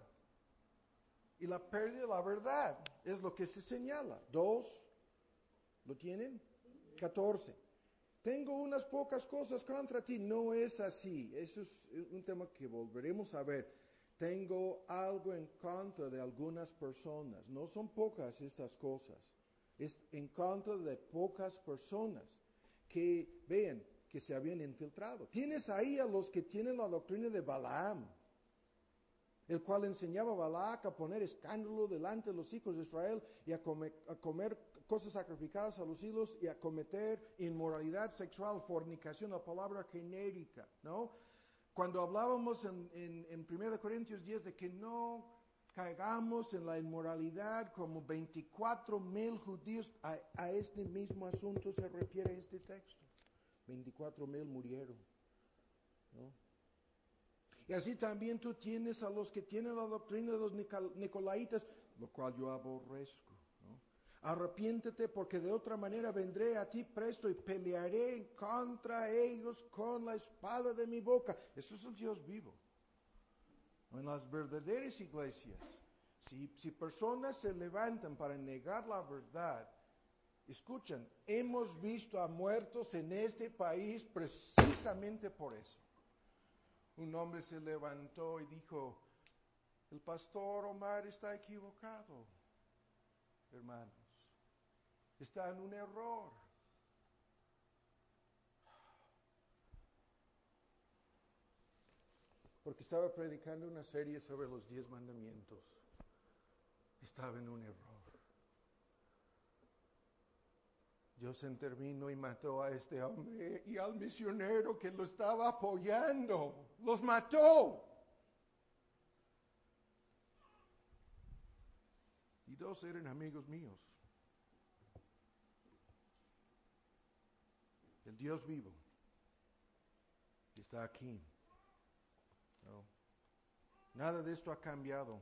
Y la pérdida de la verdad es lo que se señala. Dos, ¿lo tienen? Catorce. Tengo unas pocas cosas contra ti. No es así. Eso es un tema que volveremos a ver. Tengo algo en contra de algunas personas. No son pocas estas cosas. Es en contra de pocas personas que, vean, que se habían infiltrado. Tienes ahí a los que tienen la doctrina de Balaam, el cual enseñaba a Balac a poner escándalo delante de los hijos de Israel y a comer, a comer cosas sacrificadas a los ídolos y a cometer inmoralidad sexual, fornicación, la palabra genérica, ¿no? Cuando hablábamos en, en, en primera Corintios diez de que no caigamos en la inmoralidad, como veinticuatro mil judíos, a, a este mismo asunto se refiere este texto. veinticuatro mil murieron, ¿no? Y así también tú tienes a los que tienen la doctrina de los nicolaitas, lo cual yo aborrezco, ¿no? Arrepiéntete porque de otra manera vendré a ti presto y pelearé contra ellos con la espada de mi boca. Eso es el Dios vivo. En las verdaderas iglesias, si, si personas se levantan para negar la verdad, escuchan, hemos visto a muertos en este país precisamente por eso. Un hombre se levantó y dijo, el pastor Omar está equivocado, hermanos. Está en un error. Porque estaba predicando una serie sobre los diez mandamientos. Estaba en un error. Dios intervino y mató a este hombre y al misionero que lo estaba apoyando. ¡Los mató! Y dos eran amigos míos. El Dios vivo está aquí. No. Nada de esto ha cambiado.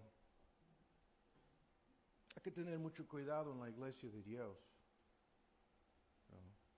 Hay que tener mucho cuidado en la iglesia de Dios. No.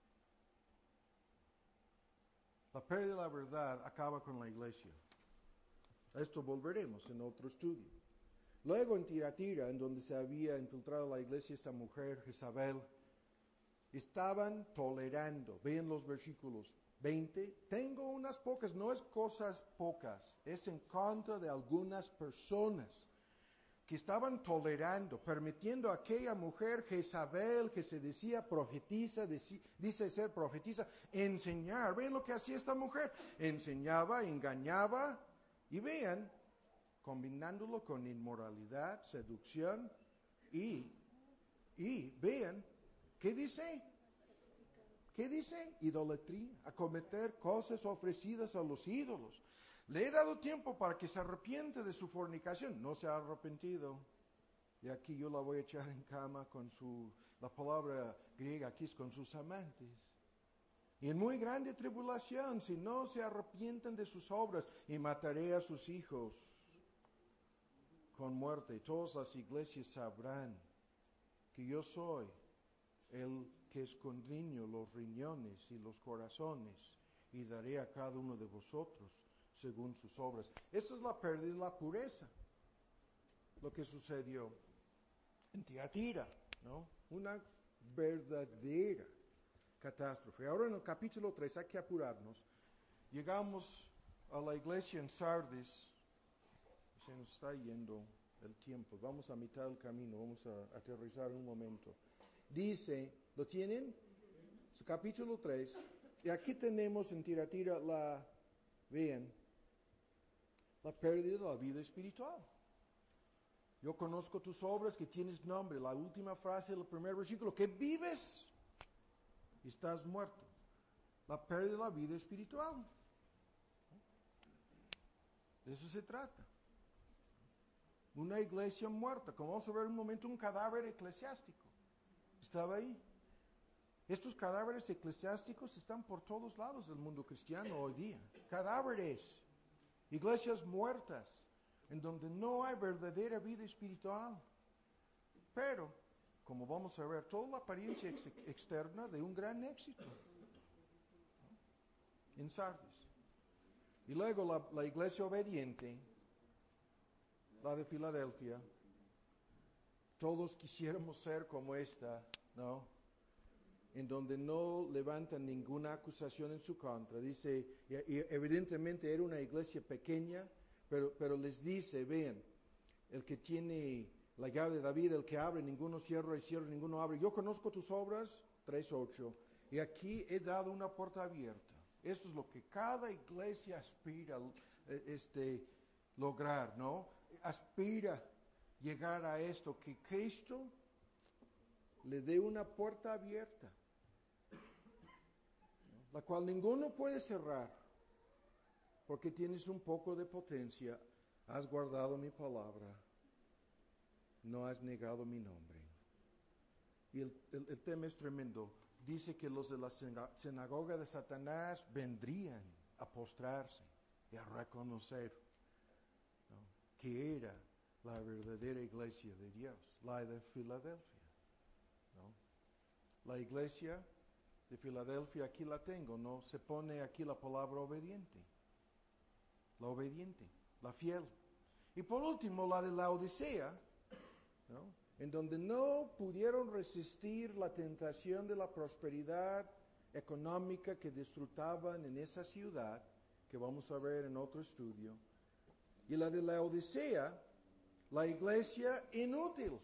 La pérdida de la verdad acaba con la iglesia. A esto volveremos en otro estudio. Luego en Tiratira, en donde se había infiltrado la iglesia esta mujer, Jezabel, estaban tolerando. Vean los versículos veinte. Tengo unas pocas, no es cosas pocas, es en contra de algunas personas que estaban tolerando, permitiendo a aquella mujer Jezabel, que se decía profetiza, deci, dice ser profetiza, enseñar. Vean lo que hacía esta mujer. Enseñaba, engañaba, y vean, combinándolo con inmoralidad, seducción, y, y vean, ¿qué dice? ¿Qué dice? Idolatría, a cometer cosas ofrecidas a los ídolos. Le he dado tiempo para que se arrepiente de su fornicación. No se ha arrepentido. Y aquí yo la voy a echar en cama con su, la palabra griega aquí es con sus amantes. Y en muy grande tribulación, si no se arrepienten de sus obras, y mataré a sus hijos con muerte. Y todas las iglesias sabrán que yo soy el que escondriño los riñones y los corazones, y daré a cada uno de vosotros según sus obras. Esa es la pérdida de la pureza. Lo que sucedió en Tiatira, ¿no? Una verdadera catástrofe. Ahora en el capítulo tres, hay que apurarnos. Llegamos a la iglesia en Sardis. Se nos está yendo el tiempo. Vamos a mitad del camino. Vamos a aterrizar un momento. Dice, ¿lo tienen? Su capítulo tres. Y aquí tenemos en Tiatira la, vean, la pérdida de la vida espiritual. Yo conozco tus obras, que tienes nombre. La última frase del primer versículo, que vives y estás muerto. La pérdida de la vida espiritual. De eso se trata. Una iglesia muerta. Como vamos a ver en un momento, un cadáver eclesiástico. Estaba ahí. Estos cadáveres eclesiásticos están por todos lados del mundo cristiano hoy día. Cadáveres. Iglesias muertas, en donde no hay verdadera vida espiritual. Pero, como vamos a ver, toda la apariencia ex- externa de un gran éxito. ¿No? En Sardis. Y luego la, la iglesia obediente, la de Filadelfia. Todos quisiéramos ser como esta, ¿no? En donde no levantan ninguna acusación en su contra. Dice, y, y evidentemente era una iglesia pequeña, pero, pero les dice, vean, el que tiene la llave de David, el que abre, ninguno cierra, y cierra, ninguno abre. Yo conozco tus obras, tres ocho, y aquí he dado una puerta abierta. Eso es lo que cada iglesia aspira este, lograr, ¿no? Aspira llegar a esto, que Cristo le dé una puerta abierta, la cual ninguno puede cerrar, porque tienes un poco de potencia, has guardado mi palabra, no has negado mi nombre. Y el, el, el tema es tremendo. Dice que los de la sinagoga de Satanás vendrían a postrarse y a reconocer, ¿no?, que era la verdadera iglesia de Dios, la de Filadelfia, ¿no? La iglesia de Filadelfia, aquí la tengo, ¿no? Se pone aquí la palabra obediente. La obediente, la fiel. Y por último, la de la Odisea, ¿no?, en donde no pudieron resistir la tentación de la prosperidad económica que disfrutaban en esa ciudad, que vamos a ver en otro estudio. Y la de la Odisea, la iglesia inútil.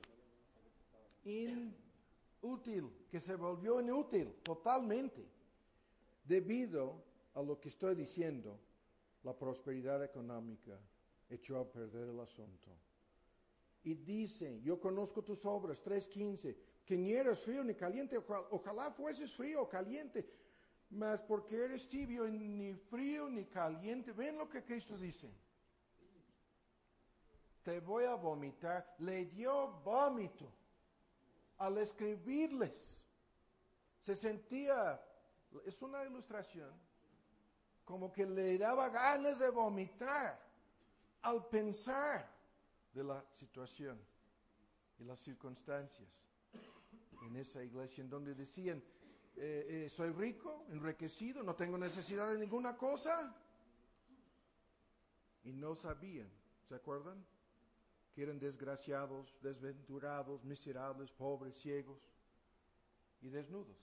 Inútil, que se volvió inútil totalmente, debido a lo que estoy diciendo. La prosperidad económica echó a perder el asunto. Y dice, yo conozco tus obras, tres quince, que ni eres frío ni caliente, ojalá, ojalá fueses frío o caliente, mas porque eres tibio, ni frío ni caliente. ¿Ven lo que Cristo dice? Te voy a vomitar. Le dio vómito al escribirles. Se sentía, es una ilustración, como que le daba ganas de vomitar al pensar de la situación y las circunstancias en esa iglesia, en donde decían, eh, eh, soy rico, enriquecido, no tengo necesidad de ninguna cosa. Y no sabían, ¿se acuerdan? Que eran desgraciados, desventurados, miserables, pobres, ciegos y desnudos.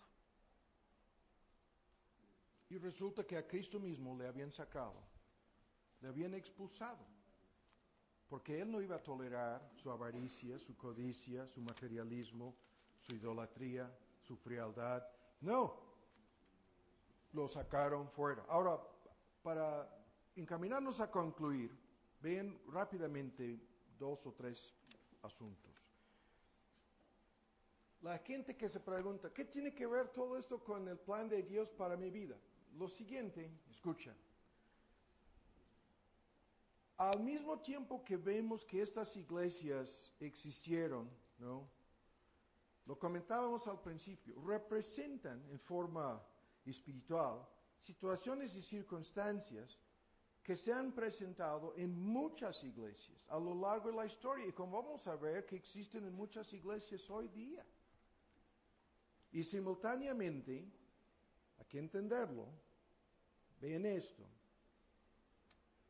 Y resulta que a Cristo mismo le habían sacado, le habían expulsado, porque Él no iba a tolerar su avaricia, su codicia, su materialismo, su idolatría, su frialdad. No, lo sacaron fuera. Ahora, para encaminarnos a concluir, vean rápidamente dos o tres asuntos. La gente que se pregunta, ¿qué tiene que ver todo esto con el plan de Dios para mi vida? Lo siguiente, escucha. Al mismo tiempo que vemos que estas iglesias existieron, ¿no?, lo comentábamos al principio, representan en forma espiritual situaciones y circunstancias que se han presentado en muchas iglesias a lo largo de la historia, y como vamos a ver, que existen en muchas iglesias hoy día. Y simultáneamente, hay que entenderlo, vean esto,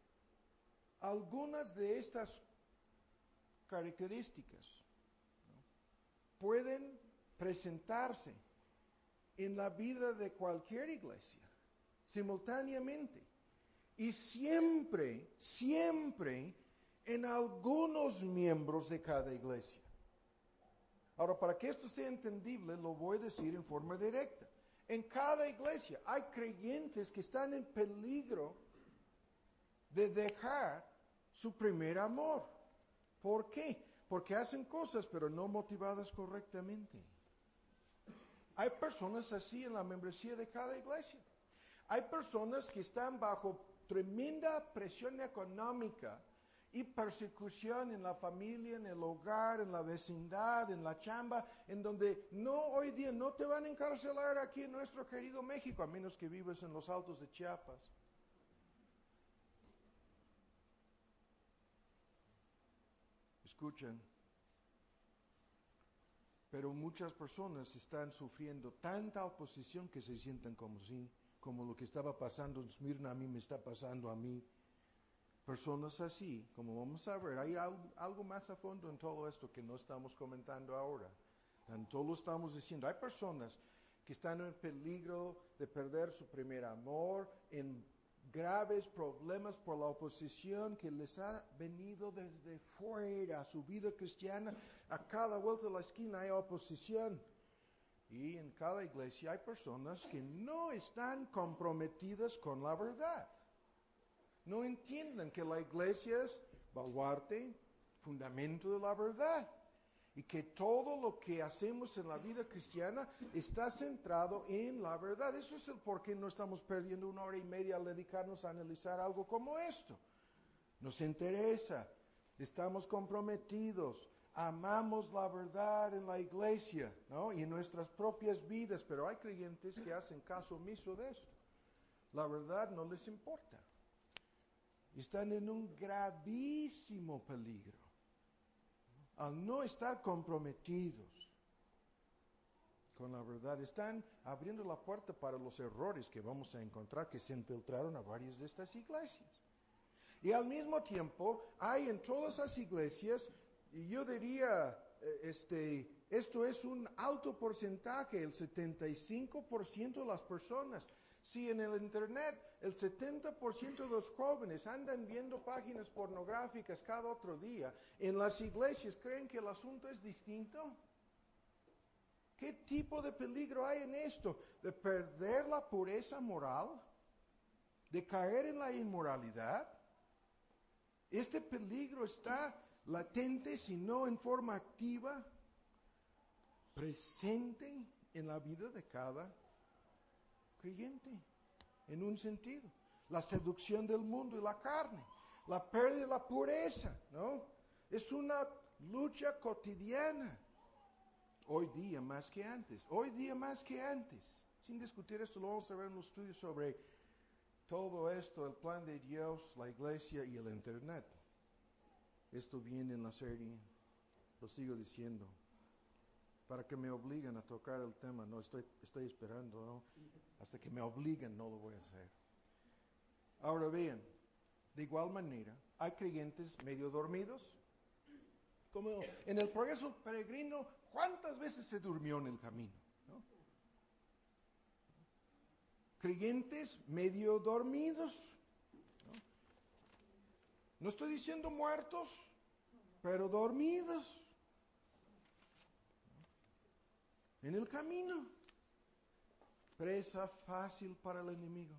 algunas de estas características, ¿no?, pueden presentarse en la vida de cualquier iglesia simultáneamente y siempre, siempre en algunos miembros de cada iglesia. Ahora, para que esto sea entendible, lo voy a decir en forma directa. En cada iglesia hay creyentes que están en peligro de dejar su primer amor. ¿Por qué? Porque hacen cosas pero no motivadas correctamente. Hay personas así en la membresía de cada iglesia. Hay personas que están bajo tremenda presión económica y persecución en la familia, en el hogar, en la vecindad, en la chamba, en donde no hoy día no te van a encarcelar aquí en nuestro querido México, a menos que vivas en los altos de Chiapas. Escuchen, pero muchas personas están sufriendo tanta oposición que se sienten como si, como lo que estaba pasando en Esmirna a mí me está pasando a mí. Personas así, como vamos a ver, hay algo, algo más a fondo en todo esto que no estamos comentando ahora. Tanto lo estamos diciendo. Hay personas que están en peligro de perder su primer amor, en graves problemas por la oposición que les ha venido desde fuera a su vida cristiana. A cada vuelta de la esquina hay oposición. Y en cada iglesia hay personas que no están comprometidas con la verdad. No entienden que la iglesia es baluarte, fundamento de la verdad. Y que todo lo que hacemos en la vida cristiana está centrado en la verdad. Eso es el por qué no estamos perdiendo una hora y media al dedicarnos a analizar algo como esto. Nos interesa, estamos comprometidos, amamos la verdad en la iglesia, ¿no?, y en nuestras propias vidas, pero hay creyentes que hacen caso omiso de esto. La verdad no les importa. Están en un gravísimo peligro al no estar comprometidos con la verdad. Están abriendo la puerta para los errores que vamos a encontrar que se infiltraron a varias de estas iglesias. Y al mismo tiempo hay en todas las iglesias, y yo diría, este, esto es un alto porcentaje, el setenta y cinco por ciento de las personas. Si en el internet el setenta por ciento de los jóvenes andan viendo páginas pornográficas cada otro día, en las iglesias creen que el asunto es distinto. ¿Qué tipo de peligro hay en esto? ¿De perder la pureza moral? ¿De caer en la inmoralidad? Este peligro está latente, si no en forma activa, presente en la vida de cada creyente, en un sentido. La seducción del mundo y la carne, la pérdida de la pureza, ¿no? Es una lucha cotidiana. Hoy día más que antes, hoy día más que antes. Sin discutir esto, lo vamos a ver en los estudios sobre todo esto, el plan de Dios, la iglesia y el internet. Esto viene en la serie, lo sigo diciendo, para que me obliguen a tocar el tema. No, estoy, estoy esperando, ¿no? Hasta que me obliguen, no lo voy a hacer. Ahora bien, de igual manera, hay creyentes medio dormidos. Como en el progreso peregrino, ¿cuántas veces se durmió en el camino? ¿No? Creyentes medio dormidos. ¿No? No estoy diciendo muertos, pero dormidos. ¿No? En el camino. Presa fácil para el enemigo.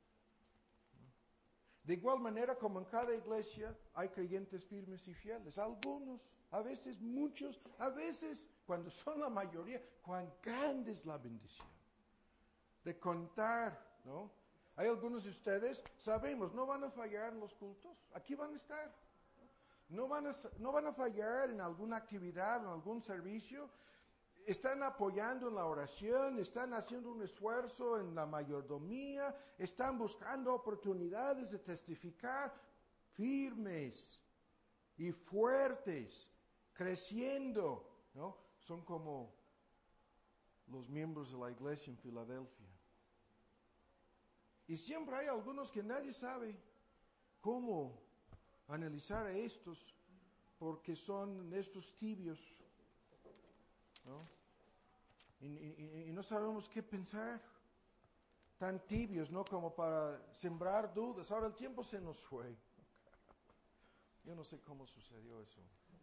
De igual manera como en cada iglesia hay creyentes firmes y fieles. Algunos, a veces muchos, a veces cuando son la mayoría, cuán grande es la bendición. De contar, ¿no? Hay algunos de ustedes, sabemos, no van a fallar en los cultos. Aquí van a estar. No van a, no van a fallar en alguna actividad, en algún servicio. Están apoyando en la oración, están haciendo un esfuerzo en la mayordomía, están buscando oportunidades de testificar, firmes y fuertes, creciendo, ¿no? Son como los miembros de la iglesia en Filadelfia. Y siempre hay algunos que nadie sabe cómo analizar a estos porque son estos tibios, ¿no? Y, y- y no sabemos qué pensar. Tan tibios, ¿no? Como para sembrar dudas. Ahora el tiempo se nos fue. Yo no sé cómo sucedió eso.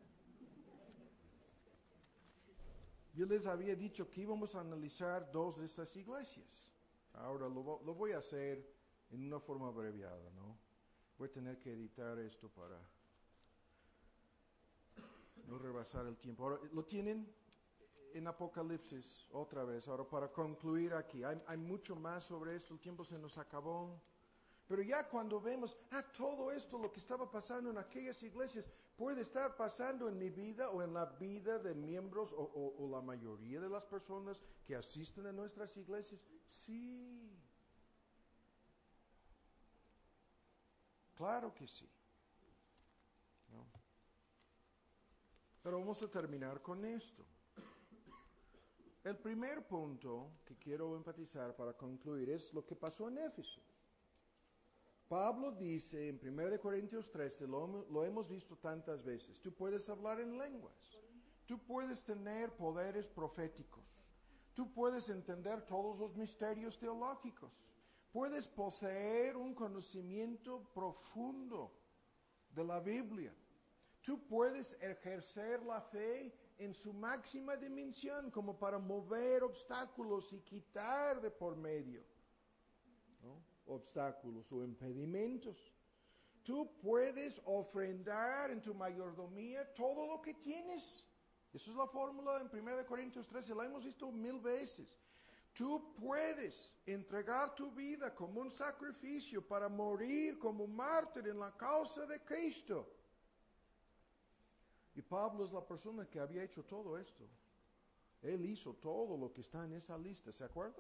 Yo les había dicho que íbamos a analizar dos de estas iglesias. Ahora lo, vo- lo voy a hacer en una forma abreviada, ¿no? Voy a tener que editar esto para no rebasar el tiempo. Ahora, lo tienen en Apocalipsis otra vez. Ahora, para concluir aquí, hay, hay mucho más sobre esto, el tiempo se nos acabó. Pero ya cuando vemos, ah, todo esto, lo que estaba pasando en aquellas iglesias, puede estar pasando en mi vida o en la vida de miembros o, o- o la mayoría de las personas que asisten a nuestras iglesias. Sí, claro que sí. ¿No? Pero vamos a terminar con esto. El primer punto que quiero enfatizar para concluir es lo que pasó en Éfeso. Pablo dice en primera de Corintios trece, lo, lo hemos visto tantas veces, tú puedes hablar en lenguas, tú puedes tener poderes proféticos, tú puedes entender todos los misterios teológicos, puedes poseer un conocimiento profundo de la Biblia, tú puedes ejercer la fe en su máxima dimensión como para mover obstáculos y quitar de por medio, ¿no?, obstáculos o impedimentos. Tú puedes ofrendar en tu mayordomía todo lo que tienes. Esa es la fórmula en primera de Corintios trece, la hemos visto mil veces. Tú puedes entregar tu vida como un sacrificio para morir como mártir en la causa de Cristo. Y Pablo es la persona que había hecho todo esto. Él hizo todo lo que está en esa lista, ¿se acuerdan?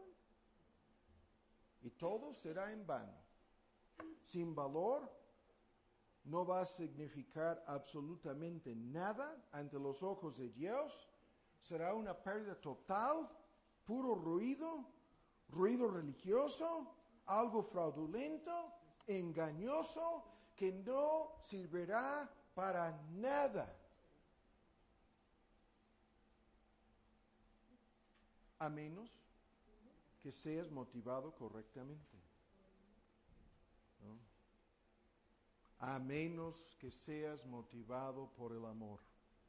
Y todo será en vano. Sin valor, no va a significar absolutamente nada ante los ojos de Dios. Será una pérdida total, puro ruido, ruido religioso, algo fraudulento, engañoso, que no servirá para nada. A menos que seas motivado correctamente, ¿no? A menos que seas motivado por el amor.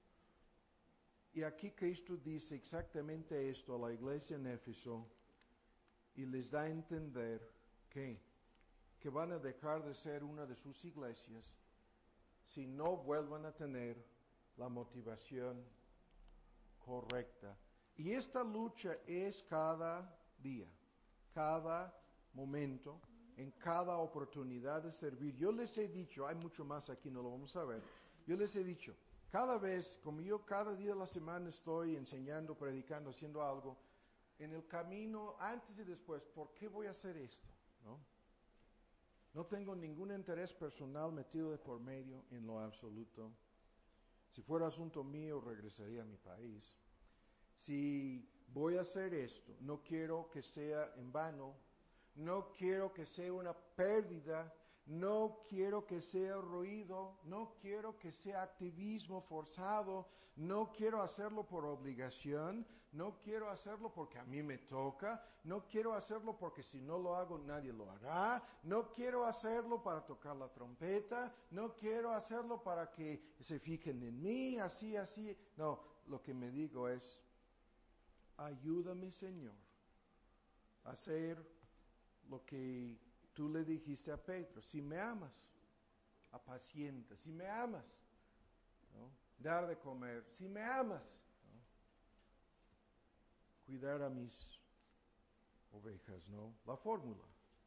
Y aquí Cristo dice exactamente esto a la iglesia en Éfeso y les da a entender que, que van a dejar de ser una de sus iglesias si no vuelvan a tener la motivación correcta. Y esta lucha es cada día, cada momento, en cada oportunidad de servir. Yo les he dicho, hay mucho más aquí, no lo vamos a ver. Yo les he dicho, cada vez, como yo cada día de la semana estoy enseñando, predicando, haciendo algo, en el camino, antes y después, ¿por qué voy a hacer esto? ¿No? No tengo ningún interés personal metido de por medio en lo absoluto. Si fuera asunto mío, regresaría a mi país. Si voy a hacer esto, no quiero que sea en vano, no quiero que sea una pérdida, no quiero que sea ruido, no quiero que sea activismo forzado, no quiero hacerlo por obligación, no quiero hacerlo porque a mí me toca, no quiero hacerlo porque si no lo hago nadie lo hará, no quiero hacerlo para tocar la trompeta, no quiero hacerlo para que se fijen en mí, así, así. No, lo que me digo es, ayúdame, Señor, a hacer lo que tú le dijiste a Pedro. Si me amas, apacienta. Si me amas, ¿no?, dar de comer. Si me amas, ¿no?, cuidar a mis ovejas, ¿no? La fórmula.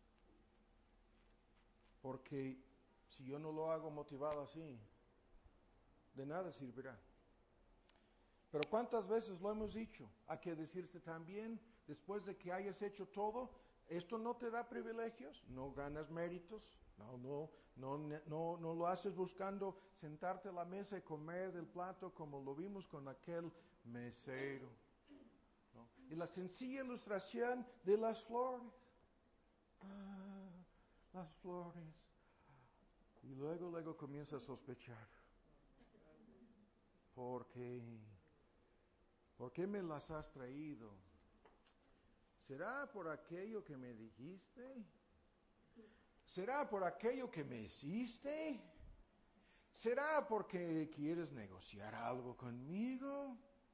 Porque si yo no lo hago motivado así, de nada servirá. Pero ¿cuántas veces lo hemos dicho? Hay que decirte también, después de que hayas hecho todo, esto no te da privilegios, no ganas méritos, no, no, no, no, no lo haces buscando sentarte a la mesa y comer del plato como lo vimos con aquel mesero, ¿no? Y la sencilla ilustración de las flores. Ah, las flores. Y luego, luego comienza a sospechar. ¿Por qué? ¿Por qué me las has traído? ¿Será por aquello que me dijiste? ¿Será por aquello que me hiciste? ¿Será porque quieres negociar algo conmigo?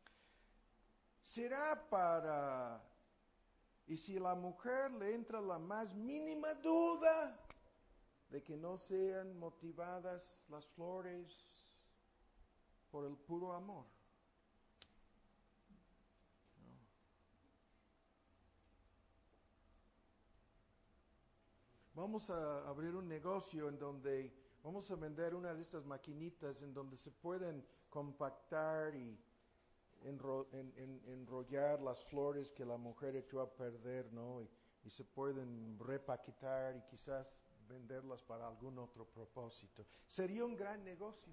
¿Será para... Y si a la mujer le entra la más mínima duda de que no sean motivadas las flores por el puro amor. No. Vamos a abrir un negocio en donde vamos a vender una de estas maquinitas en donde se pueden compactar y enro, en, en, enrollar las flores que la mujer echó a perder, ¿no? Y, y se pueden repaquetar y quizás venderlas para algún otro propósito. Sería un gran negocio.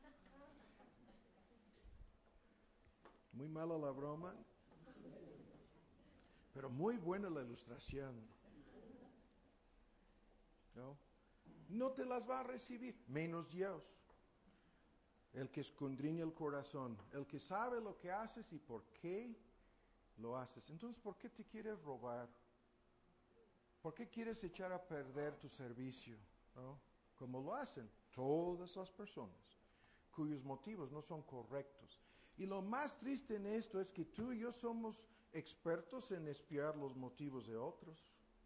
Muy mala la broma, pero muy buena la ilustración. ¿No? No te las va a recibir, menos Dios. El que escudriña el corazón, el que sabe lo que haces y por qué lo haces. Entonces, ¿por qué te quieres robar? ¿Por qué quieres echar a perder tu servicio? ¿No? Como lo hacen todas las personas cuyos motivos no son correctos. Y lo más triste en esto es que tú y yo somos expertos en espiar los motivos de otros.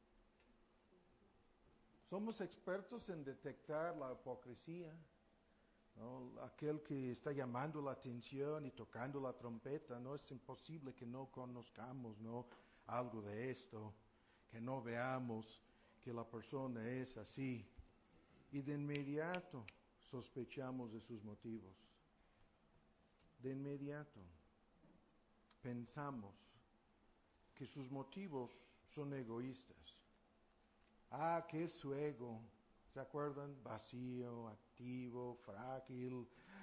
Somos expertos en detectar la hipocresía, ¿no? Aquel que está llamando la atención y tocando la trompeta, no es imposible que no conozcamos, ¿no? Algo de esto, que no veamos que la persona es así. Y de inmediato sospechamos de sus motivos. De inmediato pensamos que sus motivos son egoístas. Ah, que es su ego. ¿Se acuerdan? Vacío, activo, frágil.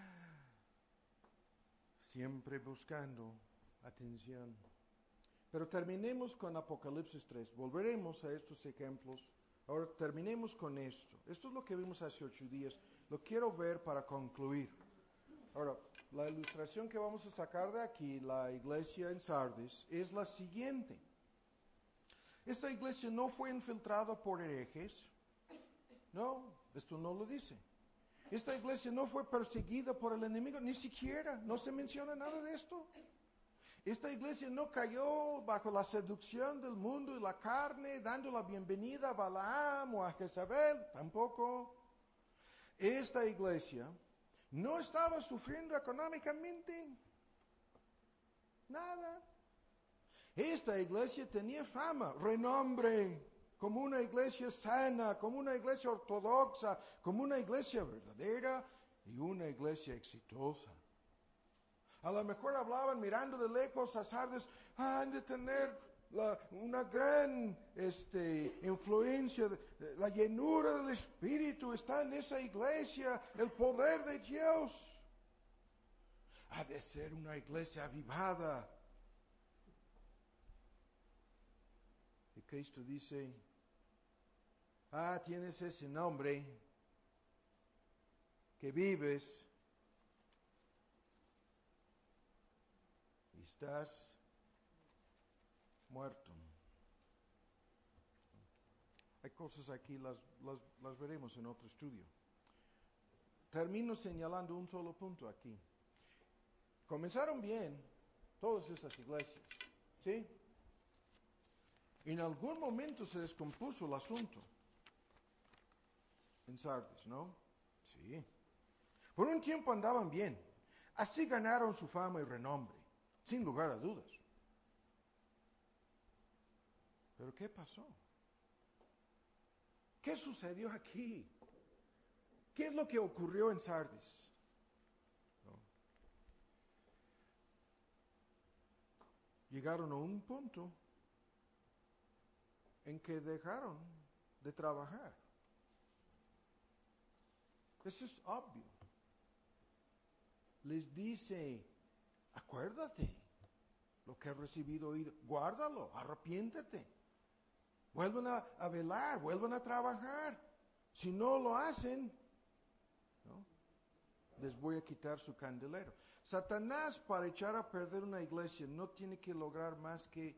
Siempre buscando atención. Pero terminemos con Apocalipsis tres. Volveremos a estos ejemplos. Ahora terminemos con esto. Esto es lo que vimos hace ocho días. Lo quiero ver para concluir. Ahora, la ilustración que vamos a sacar de aquí, la iglesia en Sardis, es la siguiente. Esta iglesia no fue infiltrada por herejes. No, esto no lo dice. Esta iglesia no fue perseguida por el enemigo, ni siquiera, no se menciona nada de esto. Esta iglesia no cayó bajo la seducción del mundo y la carne, dando la bienvenida a Balaam o a Jezabel, tampoco. Esta iglesia no estaba sufriendo económicamente, nada. Esta iglesia tenía fama, renombre, como una iglesia sana, como una iglesia ortodoxa, como una iglesia verdadera y una iglesia exitosa. A lo mejor hablaban mirando de lejos a Sardis, ah, han de tener la, una gran este, influencia, de, la llenura del Espíritu está en esa iglesia, el poder de Dios. Ha de ser una iglesia avivada. Y Cristo dice, ah, tienes ese nombre, que vives, y estás muerto. Hay cosas aquí, las, las, las veremos en otro estudio. Termino señalando un solo punto aquí. Comenzaron bien todas esas iglesias, ¿sí? En algún momento se descompuso el asunto en Sardis, ¿no? Sí. Por un tiempo andaban bien. Así ganaron su fama y renombre, sin lugar a dudas. ¿Pero qué pasó? ¿Qué sucedió aquí? ¿Qué es lo que ocurrió en Sardis? ¿No? Llegaron a un punto en que dejaron de trabajar. Eso es obvio. Les dice, acuérdate lo que has recibido, oído, guárdalo, arrepiéntete. Vuelvan a, a velar, vuelvan a trabajar. Si no lo hacen, les voy a quitar su candelero. Satanás, para echar a perder una iglesia, no tiene que lograr más que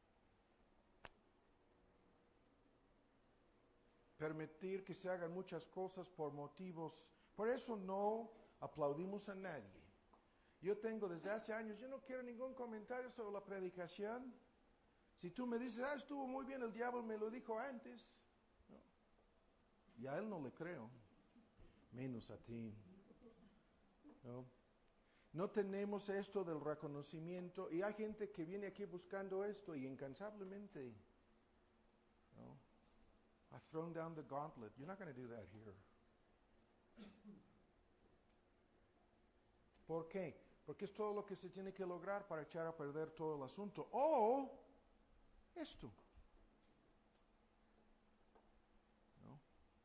permitir que se hagan muchas cosas por motivos. Por eso no aplaudimos a nadie. Yo tengo desde hace años, yo no quiero ningún comentario sobre la predicación. Si tú me dices, ah, estuvo muy bien, el diablo me lo dijo antes. No. Y a él no le creo, menos a ti. No. No tenemos esto del reconocimiento, y hay gente que viene aquí buscando esto y incansablemente. No. I've thrown down the gauntlet. You're not going to do that here. ¿Por qué? Porque es todo lo que se tiene que lograr para echar a perder todo el asunto. O esto. ¿No?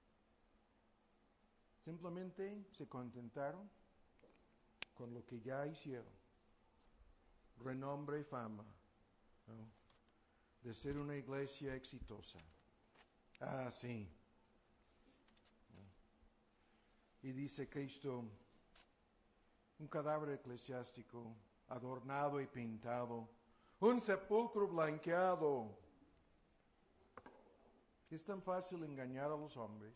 Simplemente se contentaron con lo que ya hicieron. Renombre y fama. ¿No? De ser una iglesia exitosa. Ah, sí. ¿No? Y dice Cristo, un cadáver eclesiástico, adornado y pintado, un sepulcro blanqueado. Es tan fácil engañar a los hombres.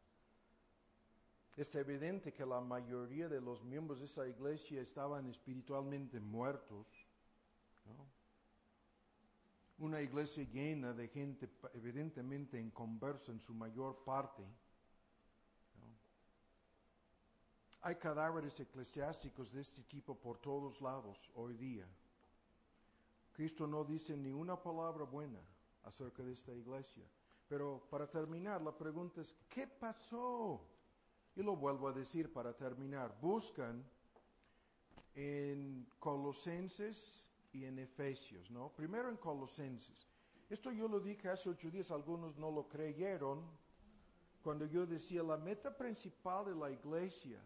Es evidente que la mayoría de los miembros de esa iglesia estaban espiritualmente muertos, ¿no? Una iglesia llena de gente evidentemente inconversa en su mayor parte. Hay cadáveres eclesiásticos de este tipo por todos lados hoy día. Cristo no dice ni una palabra buena acerca de esta iglesia. Pero para terminar, la pregunta es, ¿qué pasó? Y lo vuelvo a decir para terminar. Buscan en Colosenses y en Efesios, ¿no? Primero en Colosenses. Esto yo lo dije hace ocho días, algunos no lo creyeron, cuando yo decía, la meta principal de la iglesia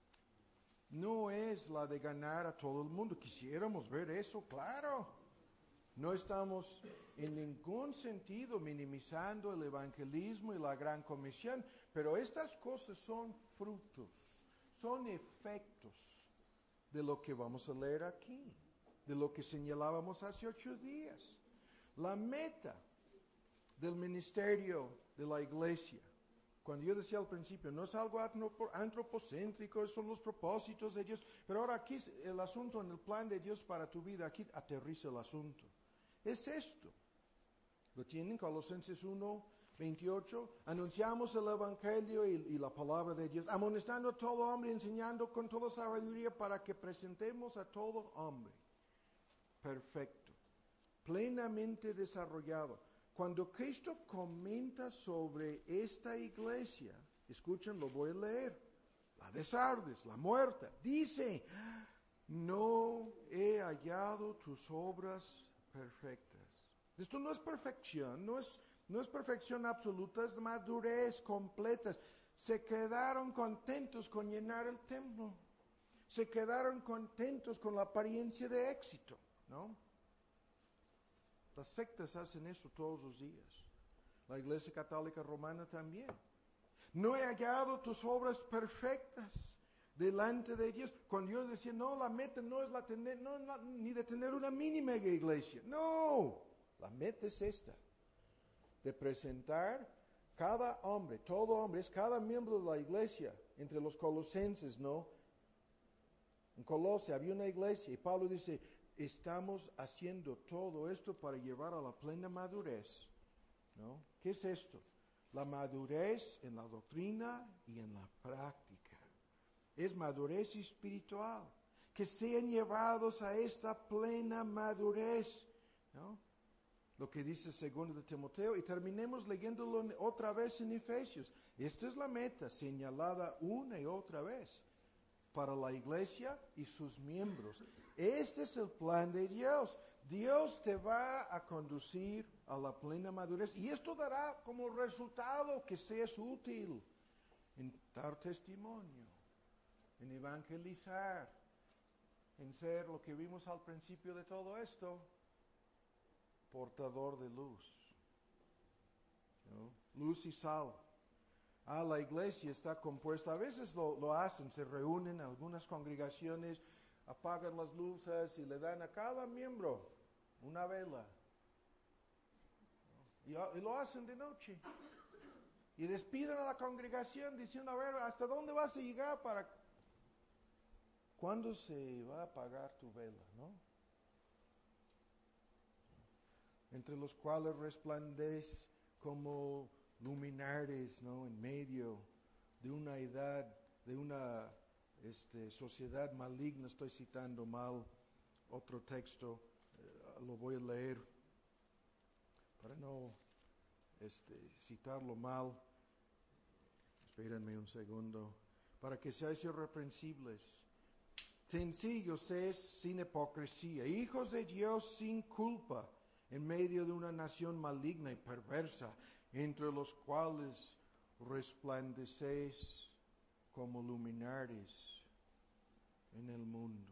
no es la de ganar a todo el mundo. Quisiéramos ver eso, claro. No estamos en ningún sentido minimizando el evangelismo y la gran comisión, pero estas cosas son frutos, son efectos de lo que vamos a leer aquí, de lo que señalábamos hace ocho días. La meta del ministerio de la iglesia, cuando yo decía al principio, no es algo antropocéntrico, son los propósitos de Dios, pero ahora aquí el asunto en el plan de Dios para tu vida, aquí aterriza el asunto. Es esto. Lo tienen Colosenses uno, veintiocho. Anunciamos el evangelio y, y la palabra de Dios, amonestando a todo hombre, enseñando con toda sabiduría para que presentemos a todo hombre perfecto, plenamente desarrollado. Cuando Cristo comenta sobre esta iglesia, escuchen, lo voy a leer, la de Sardes, la muerta, dice, no he hallado tus obras perfectas. Esto no es perfección, no es, no es perfección absoluta, es madurez completa. Se quedaron contentos con llenar el templo, se quedaron contentos con la apariencia de éxito, ¿no? Las sectas hacen eso todos los días. La Iglesia Católica Romana también. No he hallado tus obras perfectas delante de Dios. Cuando yo decía, no, la meta no es la tener, no, no, ni de tener una mínima iglesia. No, la meta es esta. De presentar cada hombre, todo hombre, es cada miembro de la iglesia. Entre los colosenses, ¿no? En Colosas había una iglesia y Pablo dice, estamos haciendo todo esto para llevar a la plena madurez, ¿no? ¿Qué es esto? La madurez en la doctrina y en la práctica. Es madurez espiritual. Que sean llevados a esta plena madurez, ¿no? Lo que dice segundo de Timoteo. Y terminemos leyéndolo otra vez en Efesios. Esta es la meta señalada una y otra vez para la iglesia y sus miembros. Este es el plan de Dios. Dios te va a conducir a la plena madurez y esto dará como resultado que seas útil en dar testimonio, en evangelizar, en ser lo que vimos al principio de todo esto, portador de luz, ¿no? Luz y sal Ah, la iglesia está compuesta, a veces lo, lo hacen, se reúnen algunas congregaciones, apagan las luces y le dan a cada miembro una vela. Y, y lo hacen de noche. Y despiden a la congregación diciendo, a ver, ¿hasta dónde vas a llegar para... ¿Cuándo se va a apagar tu vela, no? Entre los cuales resplandece como luminares, ¿no? En medio de una edad, de una este, sociedad maligna. Estoy citando mal otro texto, eh, lo voy a leer para no este, citarlo mal. Espérenme un segundo. Para que seáis irreprensibles, sencillos es sin hipocresía, hijos de Dios sin culpa, en medio de una nación maligna y perversa, entre los cuales resplandecéis como luminares en el mundo.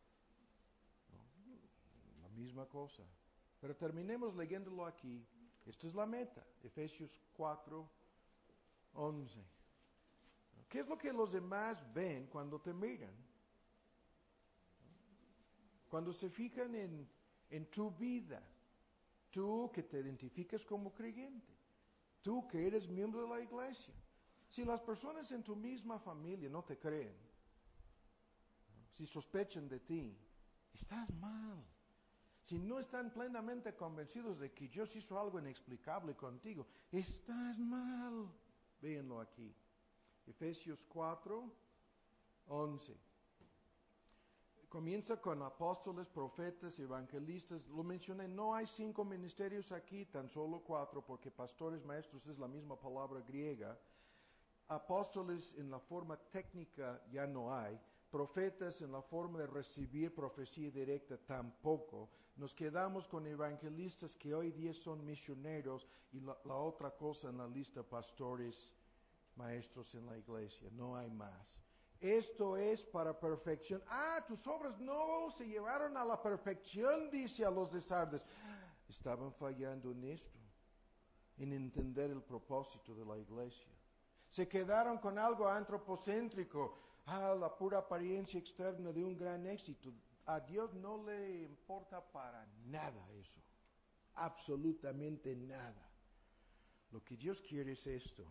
¿No? La misma cosa. Pero terminemos leyéndolo aquí. Esta es la meta, Efesios cuatro, once. ¿Qué es lo que los demás ven cuando te miran? Cuando se fijan en, en tu vida, tú que te identificas como creyente, tú que eres miembro de la iglesia. Si las personas en tu misma familia no te creen, si sospechan de ti, estás mal. Si no están plenamente convencidos de que Dios hizo algo inexplicable contigo, estás mal. Véanlo aquí. Efesios cuatro, once. Comienza con apóstoles, profetas, evangelistas. Lo mencioné, no hay cinco ministerios aquí, tan solo cuatro, porque pastores, maestros es la misma palabra griega. Apóstoles en la forma técnica ya no hay. Profetas en la forma de recibir profecía directa tampoco. Nos quedamos con evangelistas que hoy día son misioneros y la, la otra cosa en la lista, pastores, maestros en la iglesia. No hay más. Esto es para perfección. Ah, tus obras no se llevaron a la perfección, dice a los de Sardes. Estaban fallando en esto, en entender el propósito de la iglesia. Se quedaron con algo antropocéntrico. Ah, la pura apariencia externa de un gran éxito. A Dios no le importa para nada eso. Absolutamente nada. Lo que Dios quiere es esto.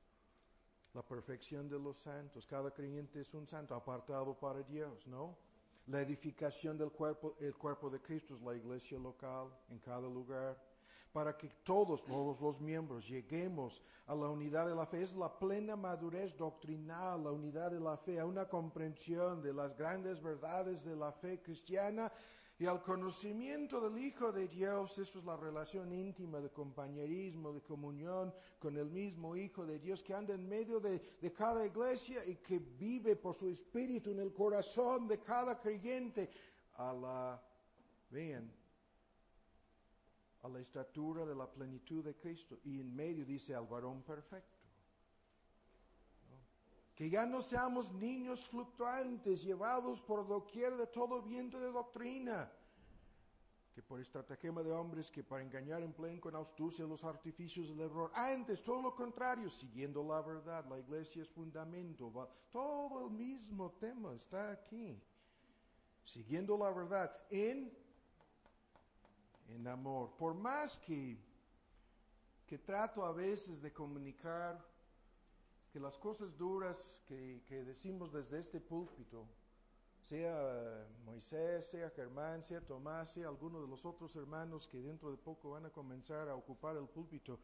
La perfección de los santos. Cada creyente es un santo apartado para Dios, ¿no? La edificación del cuerpo, el cuerpo de Cristo es la iglesia local en cada lugar. Para que todos, todos los miembros lleguemos a la unidad de la fe. Es la plena madurez doctrinal, la unidad de la fe, a una comprensión de las grandes verdades de la fe cristiana y al conocimiento del Hijo de Dios. Eso es la relación íntima de compañerismo, de comunión con el mismo Hijo de Dios que anda en medio de, de cada iglesia y que vive por su Espíritu en el corazón de cada creyente a la, vean, a la estatura de la plenitud de Cristo. Y en medio dice al varón perfecto. ¿No? Que ya no seamos niños fluctuantes, llevados por doquier de todo viento de doctrina, que por estratagema de hombres que para engañar empleen con astucia los artificios del error. Antes, todo lo contrario, siguiendo la verdad. La iglesia es fundamento. Va, todo el mismo tema está aquí. Siguiendo la verdad en en amor. Por más que, que trato a veces de comunicar que las cosas duras que, que decimos desde este púlpito, sea Moisés, sea Germán, sea Tomás, sea alguno de los otros hermanos que dentro de poco van a comenzar a ocupar el púlpito,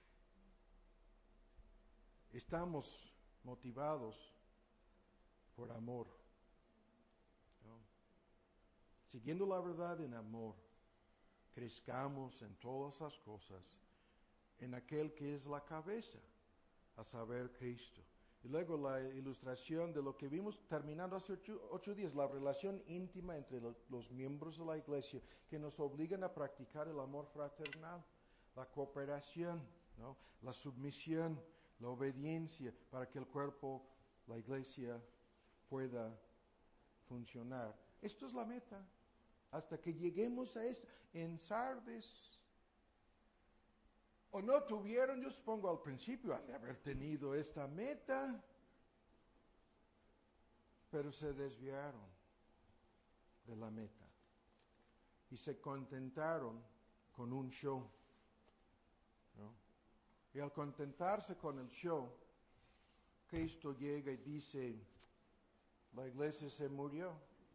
estamos motivados por amor, ¿no? Siguiendo la verdad en amor. Crezcamos en todas las cosas, en aquel que es la cabeza, a saber, Cristo. Y luego la ilustración de lo que vimos terminando hace ocho, ocho días, la relación íntima entre lo, los miembros de la iglesia que nos obligan a practicar el amor fraternal, la cooperación, ¿no? La submisión, la obediencia, para que el cuerpo, la iglesia, pueda funcionar. Esto es la meta. Hasta que lleguemos a esto. En Sardes, o no tuvieron, yo supongo al principio, han de haber tenido esta meta, pero se desviaron de la meta y se contentaron con un show, ¿no? Y al contentarse con el show, Cristo llega y dice, la iglesia se murió.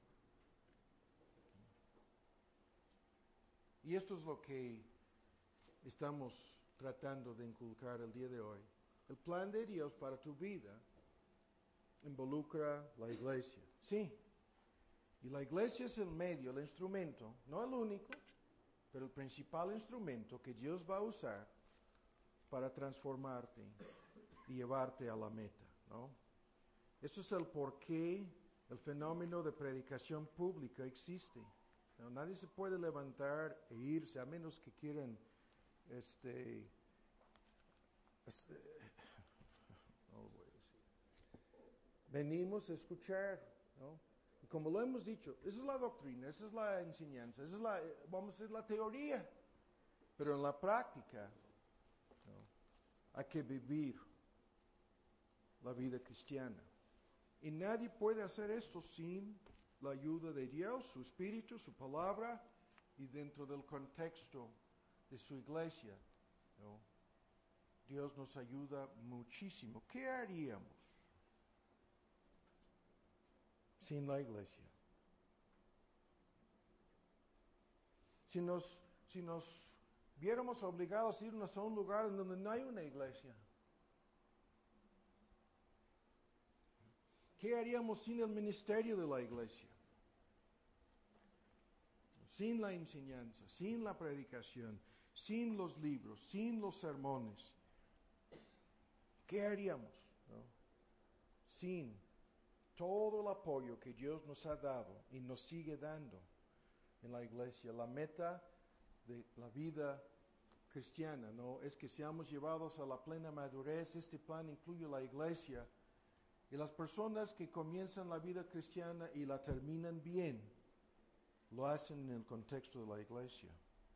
Y esto es lo que estamos tratando de inculcar el día de hoy. El plan de Dios para tu vida involucra la iglesia. Sí. Y la iglesia es el medio, el instrumento, no el único, pero el principal instrumento que Dios va a usar para transformarte y llevarte a la meta, ¿no? Eso es el porqué el fenómeno de predicación pública existe. ¿No? Nadie se puede levantar e irse, a menos que quieran, este, este no lo voy a decir. Venimos a escuchar, ¿no? Y como lo hemos dicho, esa es la doctrina, esa es la enseñanza, esa es la, vamos a decir, la teoría. Pero en la práctica, ¿no? Hay que vivir la vida cristiana. Y nadie puede hacer esto sin la ayuda de Dios, su Espíritu, su palabra, y dentro del contexto de su iglesia, ¿no? Dios nos ayuda muchísimo. ¿Qué haríamos sin la iglesia? Si nos, si nos viéramos obligados a irnos a un lugar en donde no hay una iglesia, ¿qué haríamos sin el ministerio de la iglesia? Sin la enseñanza, sin la predicación, sin los libros, sin los sermones. ¿Qué haríamos? ¿No? Sin todo el apoyo que Dios nos ha dado y nos sigue dando en la iglesia. La meta de la vida cristiana, ¿no? Es que seamos llevados a la plena madurez. Este plan incluye la iglesia. Y las personas que comienzan la vida cristiana y la terminan bien, lo hacen en el contexto de la iglesia.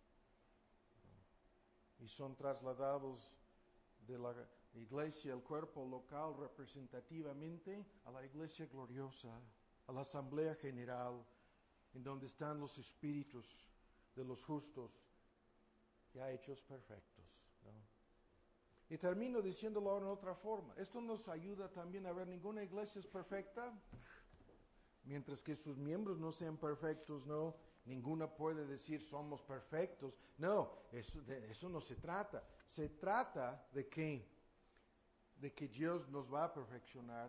Y son trasladados de la iglesia, el cuerpo local, representativamente a la iglesia gloriosa, a la asamblea general, en donde están los espíritus de los justos, ya hechos perfectos, ¿no? Y termino diciéndolo ahora en otra forma. Esto nos ayuda también a ver, ninguna iglesia es perfecta, mientras que sus miembros no sean perfectos, no. Ninguna puede decir somos perfectos. No, eso, de eso no se trata. Se trata de que, de que Dios nos va a perfeccionar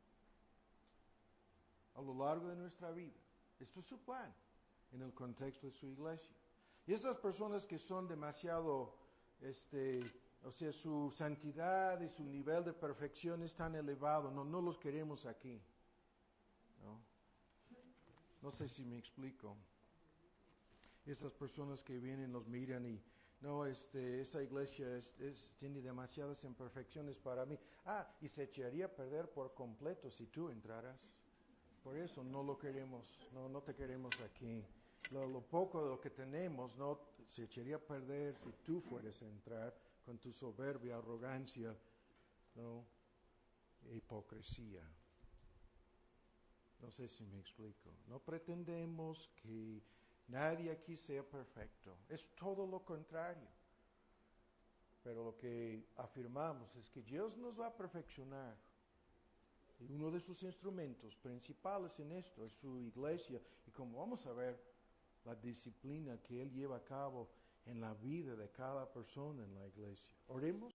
a lo largo de nuestra vida. Esto es su plan en el contexto de su iglesia. Y esas personas que son demasiado, este, o sea, su santidad y su nivel de perfección es tan elevado, no, no los queremos aquí. ¿No? No sé si me explico. Esas personas que vienen, los miran y, no, este, esa iglesia es, es, tiene demasiadas imperfecciones para mí. Ah, y se echaría a perder por completo si tú entraras. Por eso no lo queremos, no, no te queremos aquí. Lo, lo poco de lo que tenemos, no, se echaría a perder si tú fueras a entrar con tu soberbia, arrogancia, no, e hipocresía. No sé si me explico. No pretendemos que nadie aquí sea perfecto. Es todo lo contrario. Pero lo que afirmamos es que Dios nos va a perfeccionar. Y uno de sus instrumentos principales en esto es su iglesia. Y como vamos a ver, la disciplina que Él lleva a cabo en la vida de cada persona en la iglesia. Oremos.